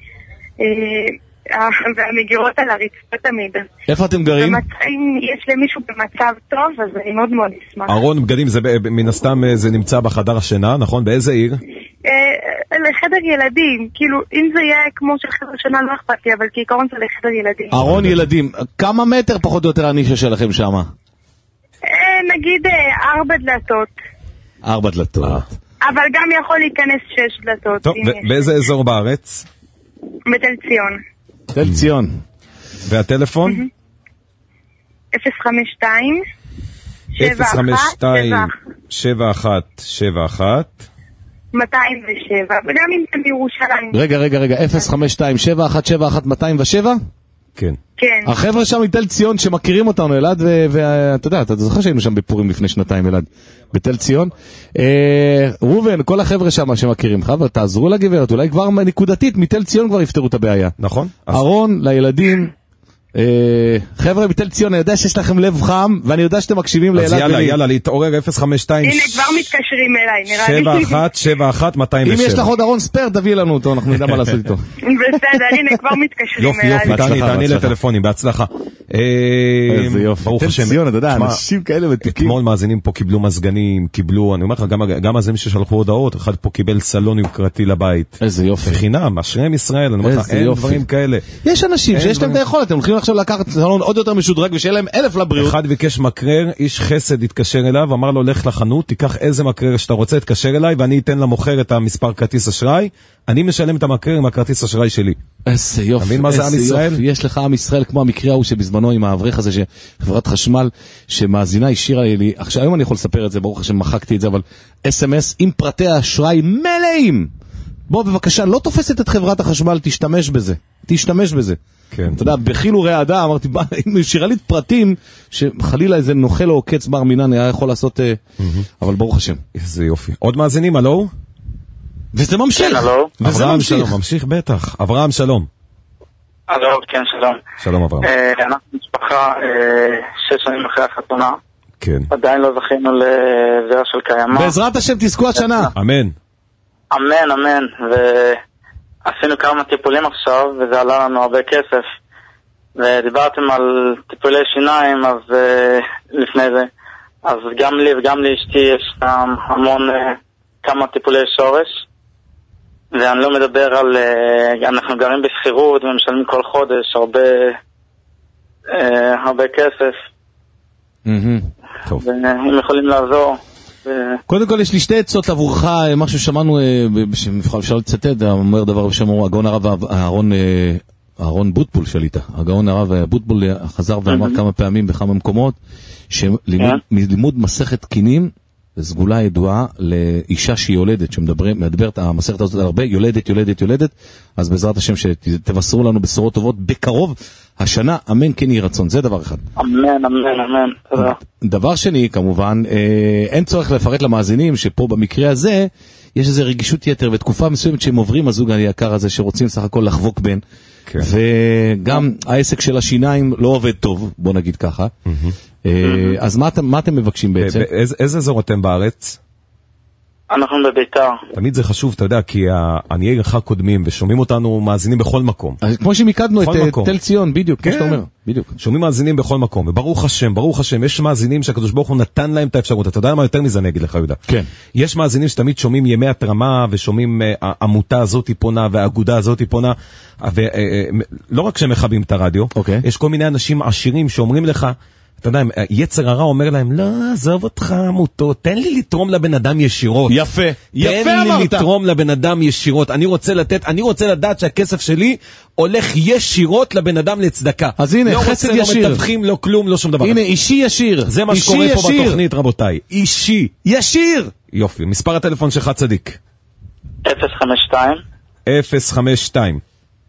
והמגירות על הרצפה תמיד. איפה אתם גרים? אם יש למישהו במצב טוב, אז אני מאוד מאוד אשמח. ארון בגדים, זה מן הסתם זה נמצא בחדר השינה, נכון? באיזה עיר? לחדר ילדים, כאילו אם זה יהיה כמו של חדר שינה לא אכפת לי, אבל כעיקרון זה לחדר ילדים. ארון ילדים, כמה מטר פחות או יותר הנישה שלכם שם? נגיד ארבע דלתות. ארבע דלתות. אבל גם יכול להיכנס שש דלתות. טוב, באיזה אזור בארץ? בתל ציון. תל ציון. והטלפון? אפס חמש שתיים אפס חמש שתיים שבע אחת שבע אחת מאתיים ושבע, וגם אם אתם בירושלים. רגע, רגע, רגע, אפס חמש שתיים שבע אחת שבע אחת מאתיים ושבע? כן. כן. החבר'ה שם מתל ציון שמכירים אותנו, אלעד, ואתה יודע, אתה זוכר שהיינו שם בפורים לפני שנתיים, אלעד, בתל ציון. רובן, כל החבר'ה שם שמכירים, חבר'ה, תעזרו לגברת, אולי כבר נקודתית, מתל ציון כבר יפתרו את הבעיה. נכון. ארון לילדים, חבר'ה מתל ציון, אני יודע שיש לכם לב חם, ואני יודע שאתם מקשיבים לאלעד. אז יאללה, יאללה, להתעורר אפס חמש שתיים הנה, כבר מתקשרים אליי, נראה לי. שבע אחת שבע אחת מאתיים ושבע. אם יש לך עוד ארון ספר, תביא לנו אותו, אנחנו נדע מה לעשות איתו. בסדר, הנה, כבר מתקשרים יופי, אליי. יופי, תעני, תעני לטלפונים, בהצלחה. איזה יופי. ברוך השם. ציון, אתה יודע, אנשים כאלה מתיקים. אתמול מאזינים פה קיבלו מזגנים, קיבלו, אני אומר לך, גם מאזינים ששלחו הודעות, אחד פה קיבל סלון יוקרתי לבית. איזה יופי. בחינם, אשריהם ישראל, אני אומר לך, אין דברים כאלה. יש אנשים שיש להם את היכולת, הם הולכים עכשיו לקחת סלון עוד יותר משודרג ושיהיה להם אלף לבריאות. אחד ביקש מקרר, איש חסד התקשר אליו, אמר לו, לך לחנות, תיקח איזה מקרר שאתה רוצה, תקשר אליי, ואני אתן למוכר את המספר כרטיס אשראי, אני משלם את המקרר עם הכרטיס אשראי שלי. איזה יופי, תבין מה זה עם ישראל? יש לך עם ישראל כמו המקרה ההוא שבזמנו עם האברך הזה שחברת חשמל שמאזינה השאירה לי, עכשיו היום אני יכול לספר את זה, ברוך השם מחקתי את זה, אבל אס אם אס עם פרטי האשראי מלאים. בוא בבקשה, לא תופסת את חברת החשמל, תשתמש בזה, תשתמש בזה. כן. אתה יודע, בחילו רעדה, אמרתי, אם השאירה לי פרטים שחלילה איזה נוכל או עוקץ בר מינן היה יכול לעשות, אבל ברוך השם. איזה יופי. עוד מאזינים, הלו? וזה ממשיך. אברהם שלום, ממשיך בטח. אברהם שלום. הלו, כן, שלום. שלום אברהם. אנחנו משפחה שש שנים אחרי החתונה. כן. עדיין לא זכינו לזרע של קיימה. בעזרת השם תזכו השנה. אמן. אמן, אמן. ועשינו כמה טיפולים עכשיו, וזה עלה לנו הרבה כסף. ודיברתם על טיפולי שיניים, אז לפני זה. אז גם לי וגם לאשתי יש המון כמה טיפולי שורש. ואני לא מדבר על, אנחנו גרים בסחירות ומשלמים כל חודש הרבה, הרבה כסף. והם יכולים לעזור. קודם כל יש לי שתי עצות עבורך, משהו שמענו, אפשר לצטט, אומר דבר בשם הגאון הרב אהרון בוטבול שליטה. הגאון הרב בוטבול חזר ואמר כמה פעמים בכמה מקומות, שמלימוד מסכת קינים, סגולה ידועה לאישה שהיא יולדת, שמדברת המסכת הזאת הרבה, יולדת, יולדת, יולדת, אז בעזרת השם שתבשרו לנו בשורות טובות בקרוב, השנה, אמן כן יהי רצון, זה דבר אחד. אמן, אמן, אמן, תודה. דבר שני, כמובן, אין צורך לפרט למאזינים שפה במקרה הזה, יש איזו רגישות יתר, ותקופה מסוימת שהם עוברים הזוג היקר הזה, שרוצים סך הכל לחבוק בין, וגם העסק של השיניים לא עובד טוב, בוא נגיד ככה. אז מה אתם מבקשים בעצם? איזה אזור אתם בארץ? אנחנו בביתר. תמיד זה חשוב, אתה יודע, כי עניי עירך קודמים, ושומעים אותנו מאזינים בכל מקום. כמו שמיקדנו את תל ציון, בדיוק, כמו שאתה אומר. בדיוק. שומעים מאזינים בכל מקום, וברוך השם, ברוך השם, יש מאזינים שהקדוש ברוך הוא נתן להם את האפשרות. אתה יודע מה יותר מזה נגיד לך, יהודה? כן. יש מאזינים שתמיד שומעים ימי התרמה, ושומעים העמותה הזאת פונה, והאגודה הזאת פונה, ולא רק שהם מחבים את הרדיו, יש כל מיני אנשים עשירים שאומרים לך, אתה יודע, יצר הרע אומר להם, לא, עזוב אותך עמותות, תן לי לתרום לבן אדם ישירות. יפה, יפה אמרת. תן לי לתרום לבן אדם ישירות. אני רוצה לתת, אני רוצה לדעת שהכסף שלי הולך ישירות לבן אדם לצדקה. אז הנה, חסד ישיר. לא מתווכים, לא כלום, לא שום דבר. הנה, אישי ישיר. זה מה שקורה פה בתוכנית, רבותיי. אישי. ישיר. יופי, מספר הטלפון שלך צדיק. אפס חמש שתיים אפס חמש שתיים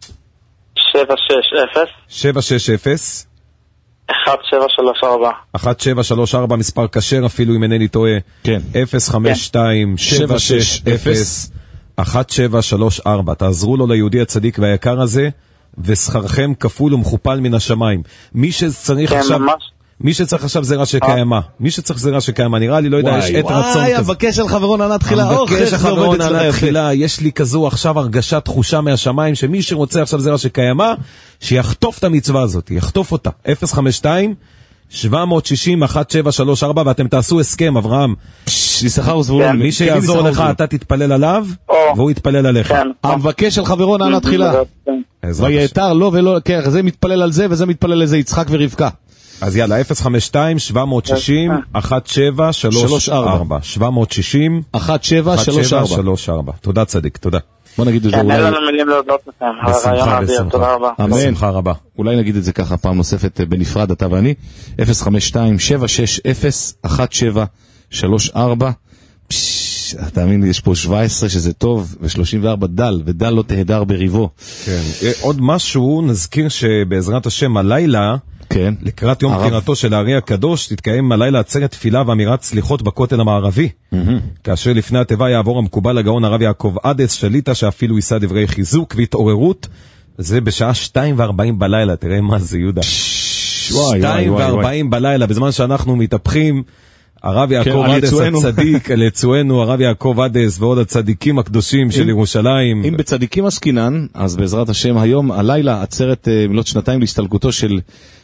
שבע שש אפס שבע שש אפס אחת שבע שלוש ארבע אחת שבע שלוש ארבע, מספר כשר אפילו אם אינני טועה. כן. אפס חמש שתיים שבע שש אפס אחת שבע שלוש ארבע. תעזרו לו ליהודי הצדיק והיקר הזה, ושכרכם כפול ומכופל מן השמיים. מי שצריך עכשיו... מי שצריך עכשיו זרע שקיימה, מי שצריך זרע שקיימה, נראה לי, לא יודע, יש עת רצון כזה. וואי, המבקש של חברון ענת תחילה, המבקש של חברון ענת תחילה, יש לי כזו עכשיו הרגשה, תחושה מהשמיים, שמי שרוצה עכשיו זרע שקיימה, שיחטוף את המצווה הזאת, יחטוף אותה. אפס חמש שתיים שבע שש אפס אחת שבע שלוש ארבע, ואתם תעשו הסכם, אברהם. יששכר וזבולון. מי שיעזור לך, אתה תתפלל עליו, והוא יתפלל עליך. המבקש של חברון ענת תחילה. ויתר לו ולא, כן, זה מתפלל על זה, וזה מתפלל לזה, יצחק ורבקה. אז יאללה, אפס חמש שתיים שבע שש אפס אחת שבע שלוש ארבע שבע שש אפס אחת שבע שלוש ארבע. תודה צדיק, תודה. בוא נגיד את זה אולי... אין לנו מילים להודות לכם. בשמחה, בשמחה. בשמחה רבה. אולי נגיד את זה ככה פעם נוספת בנפרד, אתה ואני. אפס חמש שתיים שבע שש אפס אחת שבע שלוש ארבע. תאמין לי, יש פה שבע עשרה שזה טוב, ו-שלושים וארבע דל, ודל לא תהדר בריבו. כן. עוד משהו, נזכיר שבעזרת השם הלילה, כן. לקראת יום בחירתו של הארי הקדוש, תתקיים הלילה עצרת תפילה ואמירת סליחות בכותל המערבי. Mm-hmm. כאשר לפני התיבה יעבור המקובל הגאון הרב יעקב עדס שליטה, שאפילו יישא דברי חיזוק והתעוררות. זה בשעה שתיים וארבעים בלילה, תראה מה זה יהודה. שתיים וארבעים בלילה, בזמן שאנחנו מתהפכים, הרב יעקב עדס הצדיק, לצואנו, הרב יעקב עדס ועוד הצדיקים הקדושים של ירושלים. אם בצדיקים עסקינן, אז בעזרת השם היום, הלילה, עצרת מלות שנתיים להסתלקותו של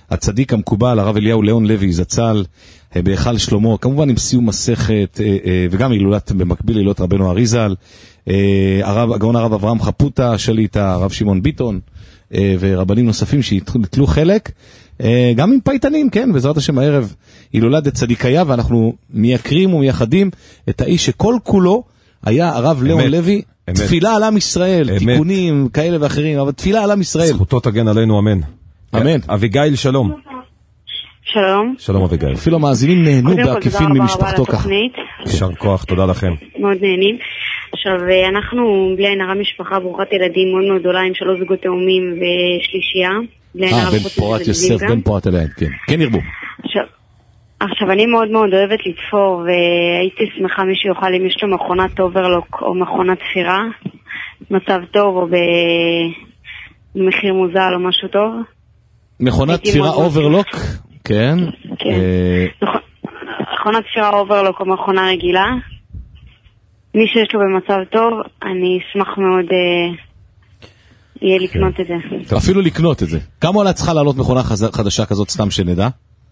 הצדיק המקובל, הרב אליהו ליאון לוי זצ"ל, בהיכל שלמה, כמובן עם סיום מסכת, וגם הילולת, במקביל הילולת רבנו אריזל, הרב, הגאון הרב אברהם חפוטה, שליט הרב שמעון ביטון, ורבנים נוספים שיתלו חלק, גם עם פייטנים, כן, בעזרת השם הערב הילולת צדיקיה, ואנחנו מייקרים ומייחדים את האיש שכל כולו היה הרב ליאון לוי, תפילה על עם ישראל, תיקונים כאלה ואחרים, אבל תפילה על עם ישראל. זכותו תגן עלינו, אמן. אמן. אביגיל, שלום. שלום. שלום אביגיל. אפילו המאזינים נהנו בעקיפין ממשפחתו ככה. יישר כוח, תודה לכם. מאוד נהנים. עכשיו, אנחנו בלי עין הרע משפחה ברוכת ילדים מאוד מאוד גדולה עם שלוש זוגות תאומים ושלישייה. אה, בן פורת יוסף, בן פורת אליין, כן. כן ירבו. עכשיו, עכשיו, אני מאוד מאוד אוהבת לתפור, והייתי שמחה מי שיוכל אם יש לו מכונת אוברלוק או מכונת תפירה, מצב טוב או במחיר מוזל או משהו טוב. מכונת תפירה אוברלוק? כן. כן. מכונת תפירה אוברלוק או מכונה רגילה. מי שיש לו במצב טוב, אני אשמח מאוד יהיה לקנות את זה. אפילו לקנות את זה. כמה עולה צריכה לעלות מכונה חדשה כזאת סתם שנדע?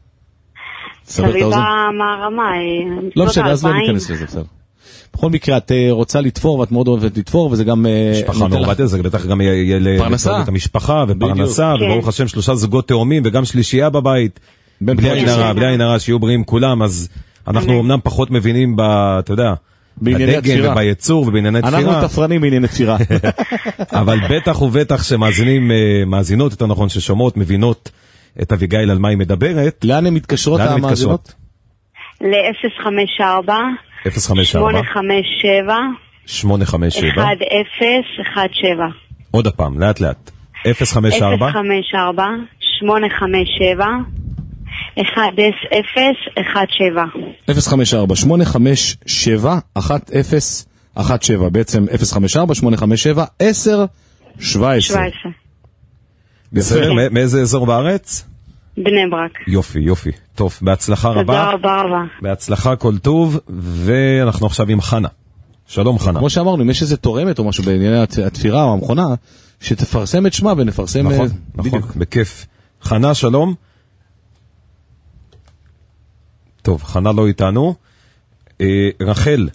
תלוי מה הרמה. לא משנה, אז לא ניכנס לזה, בסדר. בכל מקרה, את רוצה לתפור, ואת מאוד אוהבת לתפור, וזה גם... משפחה מעובדת, זה בטח גם יהיה לפרנסה. את המשפחה ופרנסה, וברוך השם שלושה זוגות תאומים, וגם שלישייה בבית. בלי עין הרע, בלי עין הרע, שיהיו בריאים כולם, אז אנחנו אמנם פחות מבינים ב... אתה יודע, בדגם ובייצור ובענייני תפירה. אנחנו תפרנים בענייני תפירה. אבל בטח ובטח שמאזינים, מאזינות, יותר נכון, ששומעות, מבינות את אביגיל על מה היא מדברת. לאן הן מתקשרות המאזינות? ל-אפס חמש ארבע אפס חמש ארבע שמונה חמש שבע שמונה חמש שבע אחד אפס אחד שבע. עוד הפעם, לאט לאט. אפס חמש ארבע אפס חמש ארבע שמונה חמש שבע אחד אפס אחד שבע. אפס חמש ארבע שמונה חמש שבע אחד אפס אחד שבע, בעצם אפס חמש ארבע שמונה חמש שבע עשר שבע עשרה. בסדר, מאיזה אזור בארץ? בני ברק. יופי, יופי. טוב, בהצלחה רבה. תודה רבה רבה. בהצלחה כל טוב, ואנחנו עכשיו עם חנה. שלום חנה. כמו שאמרנו, אם יש איזה תורמת או משהו בענייני התפירה או המכונה, שתפרסם את שמה ונפרסם... נכון, נכון, בכיף. חנה, שלום. טוב, חנה לא איתנו. רחל.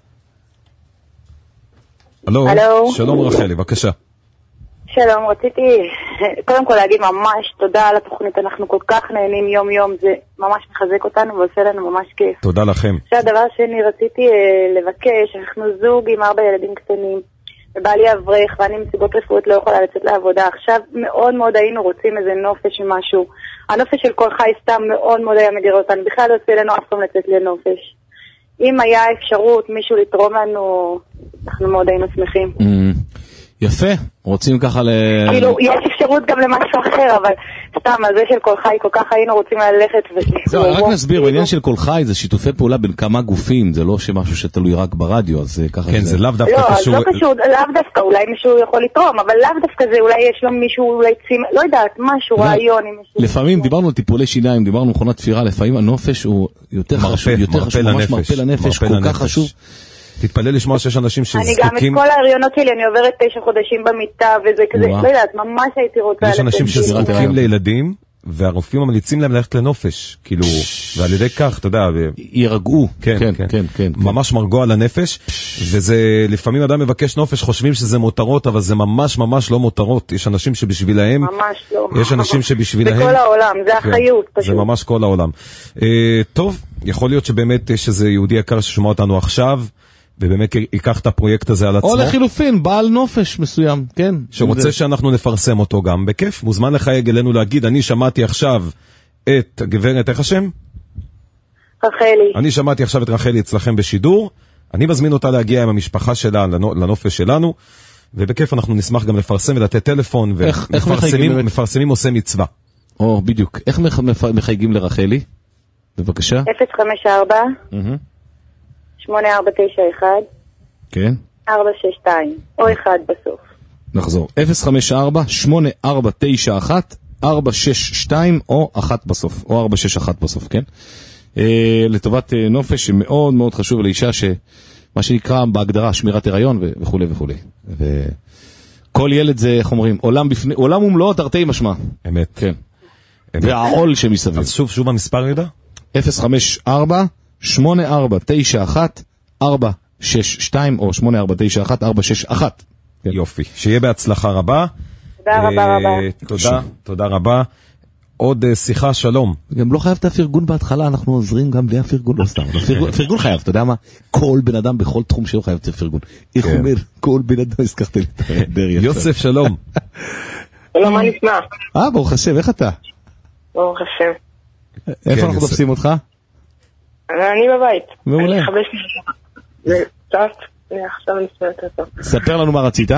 הלו. הלו. שלום רחל, בבקשה. שלום, רציתי קודם כל להגיד ממש תודה על התוכנית, אנחנו כל כך נהנים יום יום, זה ממש מחזק אותנו ועושה לנו ממש כיף. תודה לכם. שהדבר שני, רציתי לבקש, אנחנו זוג עם ארבע ילדים קטנים, ובעלי אברך ואני מסיבות רפואיות לא יכולה לצאת לעבודה, עכשיו מאוד מאוד היינו רוצים איזה נופש משהו, הנופש של כל חי סתם מאוד מאוד היה מגיר אותנו, בכלל לא עושה לנו אף פעם לצאת לנופש. אם היה אפשרות מישהו לתרום לנו, אנחנו מאוד היינו שמחים. יפה, רוצים ככה ל... כאילו, יש אפשרות גם למשהו אחר, אבל סתם, על זה של כל חי, כל כך היינו רוצים ללכת ו... זהו, רק נסביר, בעניין של כל חי זה שיתופי פעולה בין כמה גופים, זה לא שמשהו שתלוי רק ברדיו, אז זה ככה... כן, זה לאו דווקא קשור... לא, לא קשור, לאו דווקא, אולי מישהו יכול לתרום, אבל לאו דווקא זה, אולי יש לו מישהו, אולי צימ... לא יודעת, משהו, רעיון... לפעמים דיברנו על טיפולי שיניים, דיברנו על מכונת תפירה, לפעמים הנופש הוא יותר חשוב, יותר חשוב, ממש מרפא לנפש, כל כך חשוב. תתפלל לשמוע שיש אנשים שזקוקים... אני גם את כל ההריונות שלי, אני עוברת תשע חודשים במיטה, וזה כזה, לא יודעת, ממש הייתי רוצה... יש אנשים שזקוקים לילדים, והרופאים ממליצים להם ללכת לנופש, כאילו, ועל ידי כך, אתה יודע... ירגעו. כן, כן, כן. ממש מרגוע על הנפש, וזה, לפעמים אדם מבקש נופש, חושבים שזה מותרות, אבל זה ממש ממש לא מותרות. יש אנשים שבשבילהם... ממש לא. יש אנשים שבשבילהם... זה כל העולם, זה החיות, פשוט. זה ממש כל העולם. טוב, יכול להיות שבאמת יש איזה יהודי יקר ששומע אותנו עכשיו, ובאמת ייקח את הפרויקט הזה על עצמו. או לחילופין, בעל נופש מסוים, כן. שרוצה שאנחנו נפרסם אותו גם בכיף. מוזמן לחייג אלינו להגיד, אני שמעתי עכשיו את גברת, איך השם? רחלי. אני שמעתי עכשיו את רחלי אצלכם בשידור, אני מזמין אותה להגיע עם המשפחה שלה לנופש שלנו, ובכיף אנחנו נשמח גם לפרסם ולתת טלפון, ומפרסמים עושה מצווה. או, בדיוק. איך מחייגים לרחלי? בבקשה. אפס חמש ארבע שמונה ארבע תשע אחד כן ארבע שש שתיים או אחד בסוף. נחזור, אפס חמש ארבע שמונה ארבע תשע אחת ארבע שש שתיים או אחת בסוף, או ארבע שש אחת בסוף, כן? אה, לטובת אה, נופש שמאוד מאוד חשוב לאישה, שמה שנקרא בהגדרה שמירת הריון ו- וכו' וכו'. וכל ילד זה, איך אומרים, עולם בפני, עולם ומלואו תרתי משמע. אמת. כן. והעול שמסביב. אז שוב, שוב המספר ידע? אפס חמש ארבע שמונה ארבע תשע אחת ארבע שש שתיים או שמונה ארבע תשע אחת ארבע שש אחת. יופי, שיהיה בהצלחה רבה. תודה רבה רבה. תודה, תודה רבה. עוד שיחה, שלום. גם לא חייב את הפרגון בהתחלה, אנחנו עוזרים גם בלי הפרגון, לא סתם. הפרגון חייב, אתה יודע מה? כל בן אדם בכל תחום שלו חייב את הפרגון. איך אומר, כל בן אדם, הזכרת לי את הדרי. יוסף, שלום. שלום, מה נשמע? אה, ברוך השם, איך אתה? ברוך השם. איפה אנחנו תופסים אותך? אני בבית. מעולה. אני חבש לי. זה קצת, עכשיו אני שומעת אותו. ספר לנו מה רצית.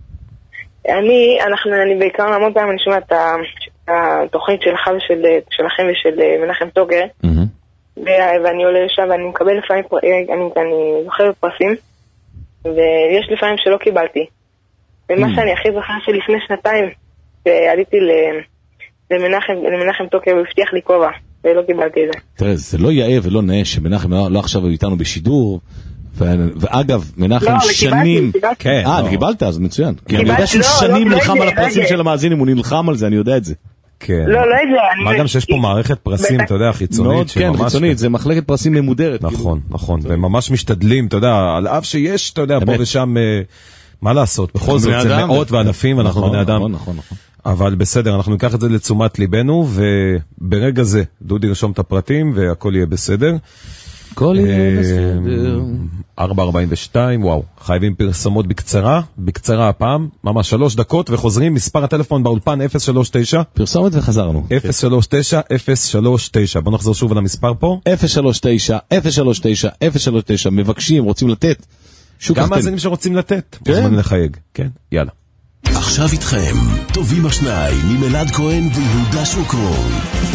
אני, אנחנו, אני בעיקר המון פעמים, אני שומעת את התוכנית שלך ושל, שלכם ושל מנחם טוגר, ואני עולה לשם ואני מקבל לפעמים, אני, אני זוכר בפרסים, ויש לפעמים שלא קיבלתי. ומה שאני הכי זוכר שלפני שנתיים, שעליתי למנחם, למנחם טוגר, הוא הבטיח לי כובע, ולא קיבלתי את זה. תראה, זה לא יאה ולא נאה שמנחם לא עכשיו איתנו בשידור, ואגב, מנחם שנים... אה, קיבלת, אז מצוין. כי אני יודע שהוא שנים נלחם על הפרסים של המאזינים, הוא נלחם על זה, אני יודע את זה. כן. לא, לא את זה. מה גם שיש פה מערכת פרסים, אתה יודע, חיצונית. כן, חיצונית, זה מחלקת פרסים ממודרת. נכון, נכון, וממש משתדלים, אתה יודע, על אף שיש, אתה יודע, פה ושם, מה לעשות, בכל זאת, זה מאות ואלפים, אנחנו בני אדם. נכון, נכון, נכון. אבל בסדר, אנחנו ניקח את זה לתשומת ליבנו, וברגע זה, דודי רשום את הפרטים, והכל יהיה בסדר. הכל יהיה בסדר. ארבע ארבעים ושתיים, וואו, חייבים פרסומות בקצרה, בקצרה הפעם, ממש שלוש דקות, וחוזרים מספר הטלפון באולפן אפס שלוש תשע. פרסומת וחזרנו. אפס שלוש תשע אפס שלוש תשע. בוא נחזור שוב על המספר פה. אפס שלוש תשע אפס שלוש תשע אפס שלוש תשע, מבקשים, רוצים לתת. גם מאזינים שרוצים לתת. מוזמנים לחייג, כן? יאללה. עכשיו איתכם, טובים השניים, ממלעד כהן ויהודה שוקרון.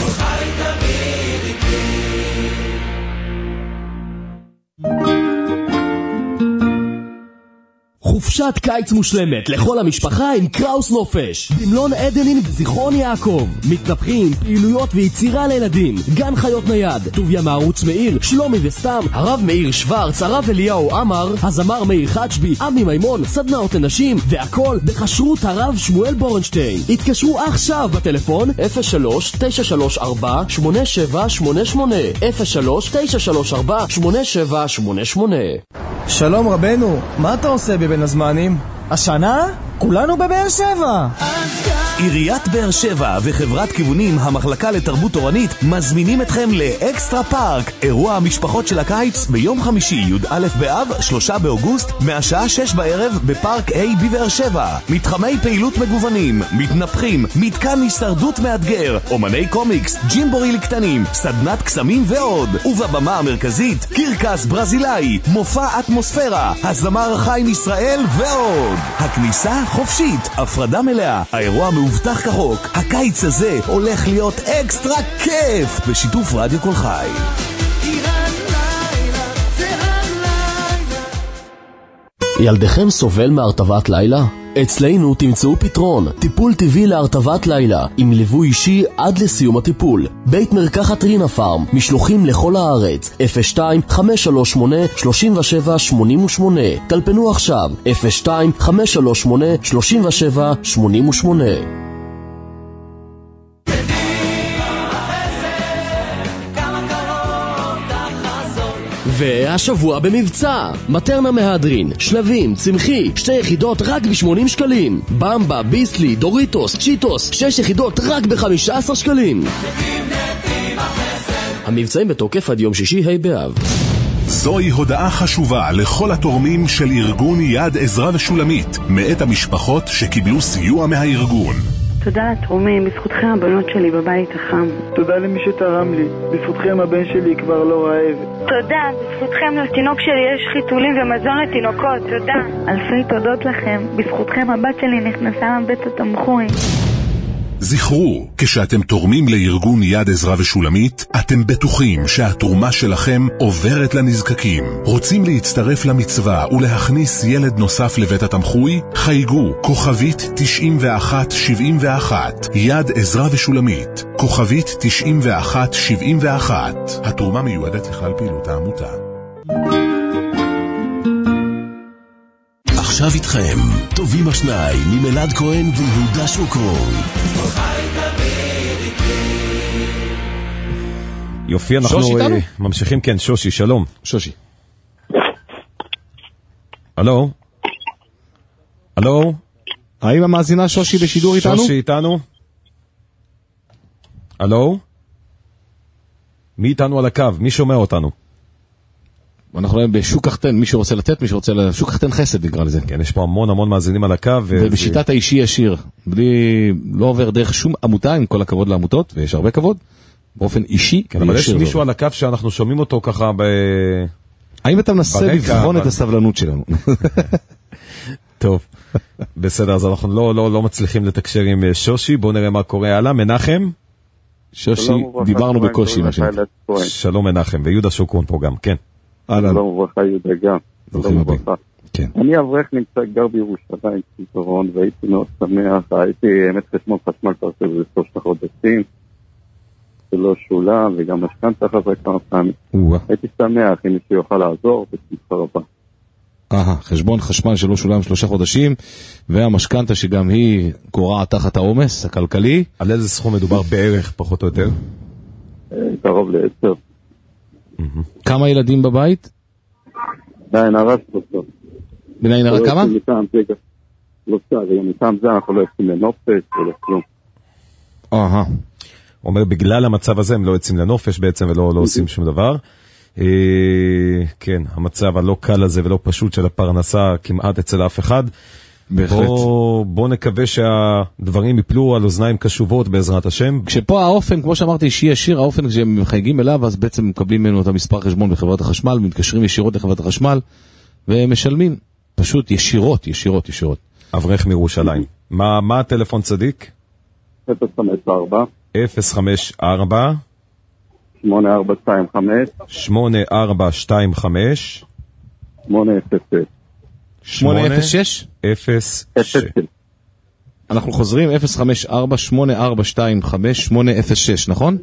חופשת קיץ מושלמת לכל המשפחה עם קראוס נופש. במלון עדנים בזיכרון יעקב. מתנפחים, פעילויות ויצירה לילדים. גן חיות נייד. טוביה מערוץ מאיר, שלומי וסתם, הרב מאיר שוורץ, הרב אליהו אמר, הזמר מאיר חצ'בי, עמי מימון, סדנאות לנשים, והכל בחשרות הרב שמואל בורנשטיין. התקשרו עכשיו בטלפון אפס שלוש תשע שלוש ארבע שמונה שבע שמונה שמונה אפס שלוש תשע שלוש ארבע שמונה שבע שמונה שמונה. שלום רבנו, מה אתה עושה בבין הזמנים? השנה? כולנו בבאר שבע! עיריית באר שבע וחברת כיוונים המחלקה לתרבות תורנית מזמינים אתכם לאקסטרה פארק, אירוע המשפחות של הקיץ ביום חמישי י"א באב שלושה באוגוסט מהשעה שש בערב בפארק A בבאר שבע. מתחמי פעילות מגוונים, מתנפחים, מתקן הישרדות מאתגר, אומני קומיקס, ג'ימבורי לקטנים, סדנת קסמים ועוד. ובבמה המרכזית קרקס ברזילאי, מופע אטמוספירה, הזמר חיים ישראל ועוד. הכניסה חופשית, הפרדה מלאה, האירוע מאובטח כחוק. הקיץ הזה הולך להיות אקסטרה כיף בשיתוף רדיו כל חי. ילדיכם סובל מהרטבת לילה? אצלנו תמצאו פתרון, טיפול טבעי להרטבת לילה, עם ליווי אישי עד לסיום הטיפול. בית מרקחת רינה פארם, משלוחים לכל הארץ, אפס שתיים חמש שלוש שמונה שלוש שבע שמונה שמונה. טלפנו עכשיו, אפס שתיים חמש שלוש שמונה שלוש שבע שמונה שמונה. והשבוע במבצע, מטרנה מהדרין, שלבים, צמחי, שתי יחידות רק ב-שמונים שקלים. במבה, ביסלי, דוריטוס, צ'יטוס, שש יחידות רק ב-חמישה עשר שקלים. המבצעים בתוקף עד יום שישי ה' באב. זוהי הודעה חשובה לכל התורמים של ארגון יד עזרא ושולמית, מאת המשפחות שקיבלו סיוע מהארגון. תודה לתרומים, בזכותכם הבנות שלי בבית החם. תודה למי שתרם לי, בזכותכם הבן שלי כבר לא רעב. תודה, בזכותכם לתינוק שלי יש חיתולים ומזון לתינוקות, תודה. אלפי תודות לכם, בזכותכם הבת שלי נכנסה לבית התמחוי. זכרו, כשאתם תורמים לארגון יד עזרא ושולמית, אתם בטוחים שהתרומה שלכם עוברת לנזקקים. רוצים להצטרף למצווה ולהכניס ילד נוסף לבית התמחוי? חייגו, כוכבית תשעים ואחת שבעים ואחת, יד עזרא ושולמית, כוכבית תשעים ואחת שבעים ואחת. התרומה מיועדת לכלל פעילות העמותה. עכשיו איתכם, טובים השניים, ממלעד כהן ויהודה שוקרון. יופי, אנחנו ממשיכים, כן, שושי, שלום. שושי. הלו? הלו? האם המאזינה שושי בשידור איתנו? שושי איתנו? הלו? מי איתנו על הקו? מי שומע אותנו? אנחנו בשוק קחתן, מי שרוצה לתת, מי שרוצה לתת, שוק קחתן חסד נקרא לזה. כן, יש פה המון המון מאזינים על הקו. ובשיטת האישי ישיר, בלי, לא עובר דרך שום עמותה, עם כל הכבוד לעמותות, ויש הרבה כבוד, באופן אישי. כן, אבל יש מישהו על הקו שאנחנו שומעים אותו ככה ב... האם אתה מנסה לבחון את הסבלנות שלנו? טוב, בסדר, אז אנחנו לא, לא, לא מצליחים לתקשר עם שושי, בואו נראה מה קורה הלאה. מנחם? שושי, דיברנו בקושי. שלום מנחם, ויהודה שוקרון פה גם, כן. שלום וברכה יהודה גם. שלום וברכה. אני אברך נמצא גר בירושלים, פתרון, והייתי מאוד שמח, הייתי אמת חשמל חשמל פרסל בסוף החודשים, שלא שולם, וגם משכנתא חזרה כמה פעמים. הייתי שמח אם מישהו יוכל לעזור, בשמחה רבה. אה, חשבון חשמל שלא שולם שלושה חודשים, והמשכנתא שגם היא קורעת תחת העומס הכלכלי. על איזה סכום מדובר בערך, פחות או יותר? קרוב לעשר. כמה ילדים בבית? בני נערה שלושה. בני נערה כמה? שלושה, וגם מטעם זה אנחנו לא יוצאים לנופש ולא כלום. אהה. אומר, בגלל המצב הזה הם לא יוצאים לנופש בעצם ולא לא עושים שום דבר. כן, המצב הלא קל הזה ולא פשוט של הפרנסה כמעט אצל אף אחד. בהחלט. בוא, בוא נקווה שהדברים יפלו על אוזניים קשובות בעזרת השם. כשפה האופן, כמו שאמרתי, אישי ישיר, האופן כשהם מחייגים אליו, אז בעצם מקבלים ממנו את המספר חשבון בחברת החשמל, מתקשרים ישירות לחברת החשמל, ומשלמים פשוט ישירות, ישירות, ישירות. אברך מירושלים. מה, מה הטלפון צדיק? אפס חמש ארבע אפס חמש ארבע שמונה ארבע שתיים חמש שמונה ארבע שתיים חמש שמונה אפס שש שמונה אפס שש אפס שש. אנחנו חוזרים אפס חמש ארבע שמונה ארבע שתיים חמש שמונה אפס שש, נכון?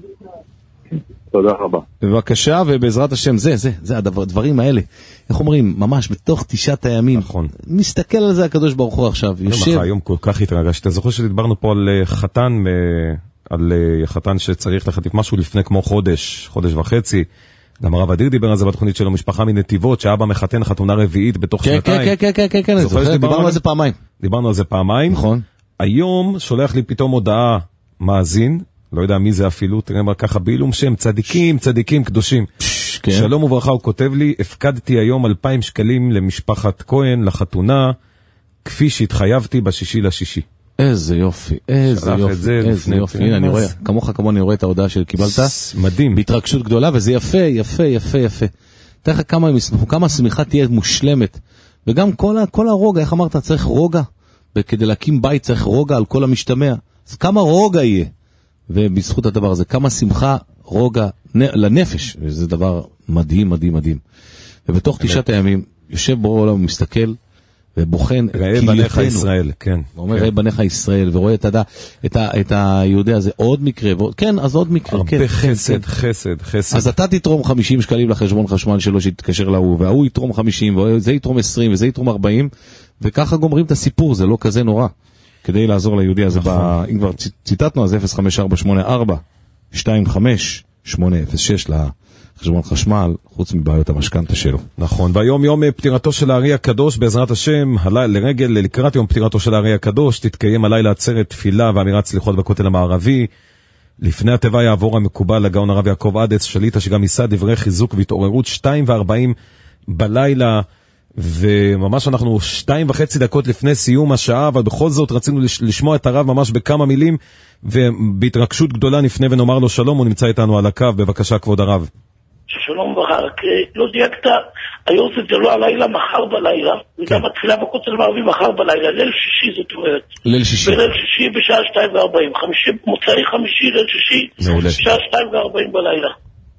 תודה רבה. בבקשה, ובעזרת השם, זה, זה, זה הדברים האלה. איך אומרים, ממש בתוך תשעת הימים. נכון. מסתכל על זה הקדוש ברוך הוא עכשיו. יושב. היום כל כך התרגשת. אתה זוכר שדיברנו פה על חתן, על חתן שצריך לחטיף משהו לפני כמו חודש, חודש וחצי. גם הרב אדיר דיבר על זה בתוכנית שלו, משפחה מנתיבות, שאבא מחתן חתונה רביעית בתוך שנתיים. כן, כן, כן, כן, כן, דיברנו על זה פעמיים. דיברנו על זה פעמיים. נכון. היום שולח לי פתאום הודעה מאזין, לא יודע מי זה אפילו, תראה מה ככה בעילום שם, צדיקים, צדיקים קדושים. שלום וברכה, הוא כותב לי, הפקדתי היום אלפיים שקלים למשפחת כהן, לחתונה, כפי שהתחייבתי בשישי לשישי. איזה יופי, איזה יופי, איזה יופי. הנה, אני רואה, כמוך כמוני, אני רואה את ההודעה שקיבלת. מדהים. בהתרגשות גדולה, וזה יפה, יפה, יפה, יפה. תראה לך כמה הם ישמחו, כמה השמיכה תהיה מושלמת. וגם כל הרוגע, איך אמרת, צריך רוגע? וכדי להקים בית צריך רוגע על כל המשתמע. אז כמה רוגע יהיה? ובזכות הדבר הזה, כמה שמחה, רוגע לנפש. וזה דבר מדהים, מדהים, מדהים. ובתוך תשעת הימים, יושב בורא עולם ומסתכל, ובוחן את ראה בניך ישראל, כן. הוא אומר, ראה בניך ישראל, ורואה את, הדע, את, ה, את היהודי הזה, עוד מקרה, ועוד, כן, אז עוד מקרה. הרבה כן, חסד, כן. חסד, חסד. אז אתה תתרום חמישים שקלים לחשבון חשמל שלו, שיתקשר להוא, והוא יתרום חמישים, וזה יתרום עשרים, וזה יתרום ארבעים, וככה גומרים את הסיפור, זה לא כזה נורא. כדי לעזור ליהודי הזה, נכון. ב... אם כבר ציטטנו, אז אפס חמש ארבע שמונה ארבע שתיים חמש שמונה אפס שש לחשבון חשמל, חוץ מבעיות המשכנתא שלו. נכון, והיום יום פטירתו של הארי הקדוש, בעזרת השם, לרגל, לקראת יום פטירתו של הארי הקדוש, תתקיים הלילה עצרת תפילה ואמירת סליחות בכותל המערבי. לפני התיבה יעבור המקובל לגאון הרב יעקב עדס, שליטה שגם יישא דברי חיזוק והתעוררות, שתיים וארבעים בלילה, וממש אנחנו שתיים וחצי דקות לפני סיום השעה, אבל בכל זאת רצינו לשמוע את הרב ממש בכמה מילים, ובהתרגשות גדולה נפנה ונאמר לו שלום, הוא נמצא איתנו על הקו, בבקשה כבוד הרב. שלום וברכה, לא דייקת, היום זה לא הלילה, מחר בלילה, וגם התפילה בכותל המערבי מחר בלילה, ליל שישי זאת אומרת. ליל שישי. בליל שישי בשעה שתיים וארבעים, מוצאי חמישי, ליל שישי, בשעה שתיים וארבעים בלילה.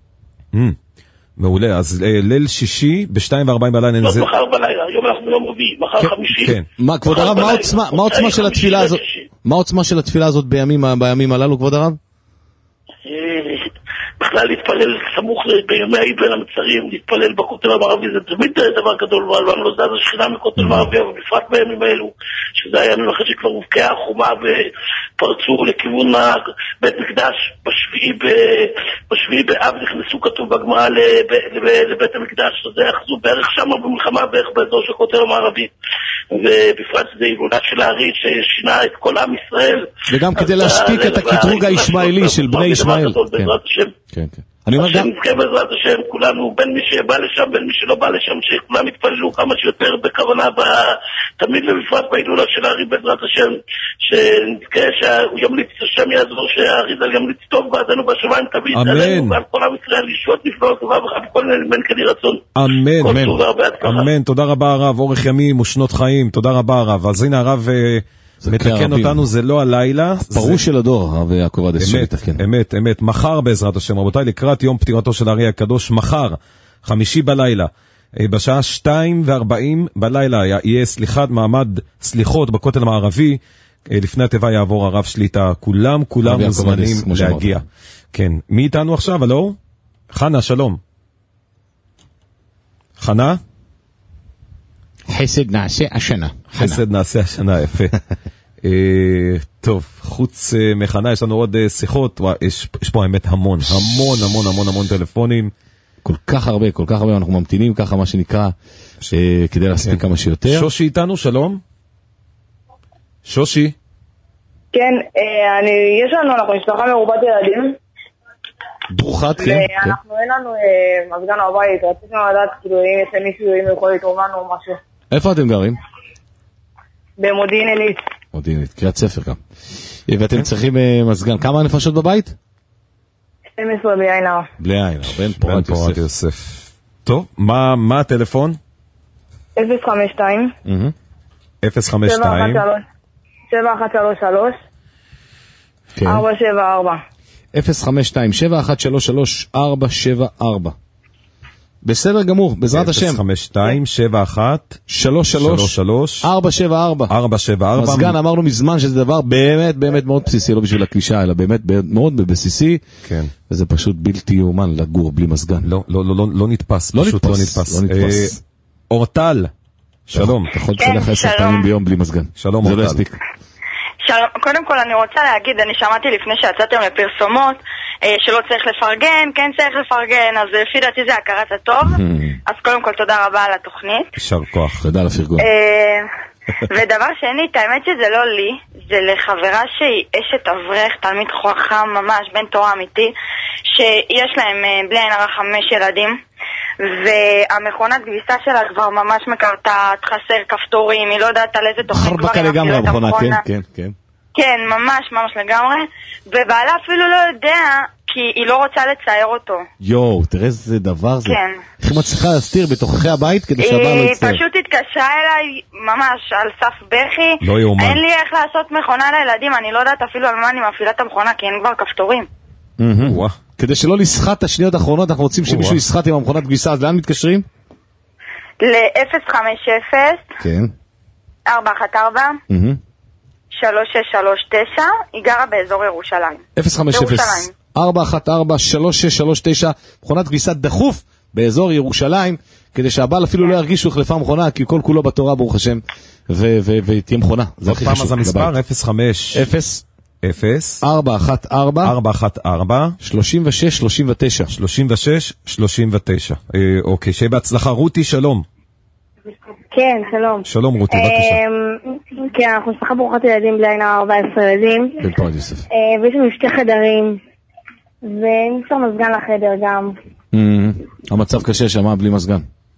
מעולה, אז ליל שישי בשתיים וארבעים בלילה. לא, מחר בלילה, היום אנחנו יום רביעי, מחר חמישי. מה, כבוד הרב, מה העוצמה של התפילה הזאת? מה העוצמה של התפילה הזאת בימים הללו, כבוד הרב? בכלל להתפלל סמוך בימי העיד בין המצרים, להתפלל בכותל המערבי, זה תמיד דבר גדול, אבל לא זז השכינה מכותל המערבי, אבל בפרט בימים האלו, שזה היה אחרי שכבר הובקעה החומה ופרצו לכיוון בית מקדש, בשביעי, ב... בשביעי באב נכנסו כתוב בגמרא לב... לב... לבית המקדש, זה יחזו בערך שם במלחמה, בערך באזור של כותל המערבי, ובפרט זה הילולה של הארי ששינה את כל עם ישראל. וגם כדי להשתיק את הקטרוג הישמעאלי של בני ישמעאל. כן, כן. אני אומר גם... שנזכה בעזרת השם, כולנו, בין מי שבא לשם, בין מי שלא בא לשם, שכולם יתפללו כמה שיותר בכוונה, תמיד ובפרט בהילולה של הארי בעזרת השם, שנזכה שהוא ימליץ, השם יעזור שהארי ימליץ טוב בעדנו בשמיים, תמיד עלינו ועל כל עם ישראל, ישועות נפלאות טובה וכל בין כדי רצון. אמן, אמן. אמן, תודה רבה הרב, אורך ימים ושנות חיים, תודה רבה הרב. אז הנה הרב... מתקן אותנו, זה לא הלילה. פרוש של הדור, הרב יעקב עדס. אמת, אמת, אמת. מחר בעזרת השם, רבותיי, לקראת יום פטירתו של הארי הקדוש, מחר, חמישי בלילה, בשעה שתיים וארבעים בלילה, יהיה סליחת מעמד סליחות בכותל המערבי, לפני התיבה יעבור הרב שליטה, כולם, כולם מוזמנים להגיע. כן. מי איתנו עכשיו, הלו? חנה, שלום. חנה? חסד נעשה השנה. חסד נעשה השנה, יפה. טוב, חוץ מחנה, יש לנו עוד שיחות, יש פה האמת המון, המון, המון, המון, המון טלפונים. כל כך הרבה, כל כך הרבה, אנחנו ממתינים ככה, מה שנקרא, כדי להספיק כמה שיותר. שושי איתנו, שלום. שושי. כן, יש לנו, אנחנו משפחה מרובת ילדים. ברוכת, כן. ואנחנו אין לנו מזגן הבית, רצינו לדעת, כאילו, אם יש מישהו, אם יכול לתרום לנו או משהו. איפה אתם גרים? במודיעין עילית. מודיעין עילית, קריית ספר גם. ואתם צריכים מזגן, כמה נפשות בבית? שתים עשרה בלי עין הרע. בלי עין הרע, בן פורת יוסף. יוסף. טוב, מה הטלפון? אפס חמש שתיים אפס חמש שתיים שבע אחת שלוש שלוש ארבע שבע ארבע אפס חמש שתיים שבע אחת שלוש שלוש ארבע שבע ארבע. בסדר גמור, בעזרת השם. אפס חמש שתיים שבע אחת שלוש שלוש ארבע שבע ארבע ארבע שבע ארבע. מזגן אמרנו מזמן שזה דבר באמת באמת מאוד בסיסי, לא בשביל הקלישה, אלא באמת מאוד בסיסי. כן. וזה פשוט בלתי יאומן לגור בלי מזגן. לא, לא, לא, לא נתפס, פשוט לא נתפס. לא נתפס. אורטל, שלום. אתה יכול לצלח עשר פעמים ביום בלי מזגן. שלום אורטל. זה לא יספיק. שלום, קודם כל אני רוצה להגיד, אני שמעתי לפני שיצאתם לפרסומות שלא צריך לפרגן, כן צריך לפרגן, אז לפי דעתי זה הכרת הטוב, אז קודם כל תודה רבה על התוכנית. יישר כוח. תודה על הפרגון. ודבר שני, האמת שזה לא לי, זה לחברה שהיא אשת אברך, תלמיד חכם ממש, בן תורה אמיתי, שיש להם בלי עין הרע חמש ילדים, והמכונת כביסה שלה כבר ממש מקרטעת, חסר כפתורים, היא לא יודעת על איזה תוכנית כבר היא מפעילה את המכונה. כן, כן, כן. כן, ממש, ממש לגמרי. ובעלה אפילו לא יודע, כי היא לא רוצה לצייר אותו. יואו, תראה איזה דבר זה. כן. איך היא מצליחה להסתיר בתוככי הבית כדי שהבעל לא יצייר? היא פשוט התקשרה אליי ממש על סף בכי. לא יאומן. אין לי איך לעשות מכונה לילדים, אני לא יודעת אפילו על מה אני מפעילה את המכונה, כי אין כבר כפתורים. כדי שלא לסחט את השניות האחרונות, אנחנו רוצים שמישהו יסחט עם המכונת כביסה, אז לאן מתקשרים? ל-אפס חמש אפס כן. ארבע אחת ארבע שלוש שש שלוש תשע, היא גרה באזור ירושלים. אפס חמש אפס ארבע אחת ארבע שלוש שש שלוש תשע, מכונת כביסה דחוף באזור ירושלים, כדי שהבעל אפילו לא ירגיש שהוא החלפה מכונה, כי כל כולו בתורה ברוך השם, ותהיה מכונה. עוד פעם אז המספר אפס חמש אפס אפס ארבע אחת ארבע ארבע אחת ארבע שלושים ושש שלושים ותשע שלושים ושש שלושים ותשע. אוקיי, שיהיה בהצלחה. רותי, שלום. כן, שלום. שלום רותי, בבקשה. כן, אנחנו משפחה ברוכת ילדים בלי עין הרע, ארבע עשרה ילדים. בן פורת יוסף. ויש לנו שתי חדרים, ונשאר מזגן לחדר גם. המצב קשה שמה בלי מזגן.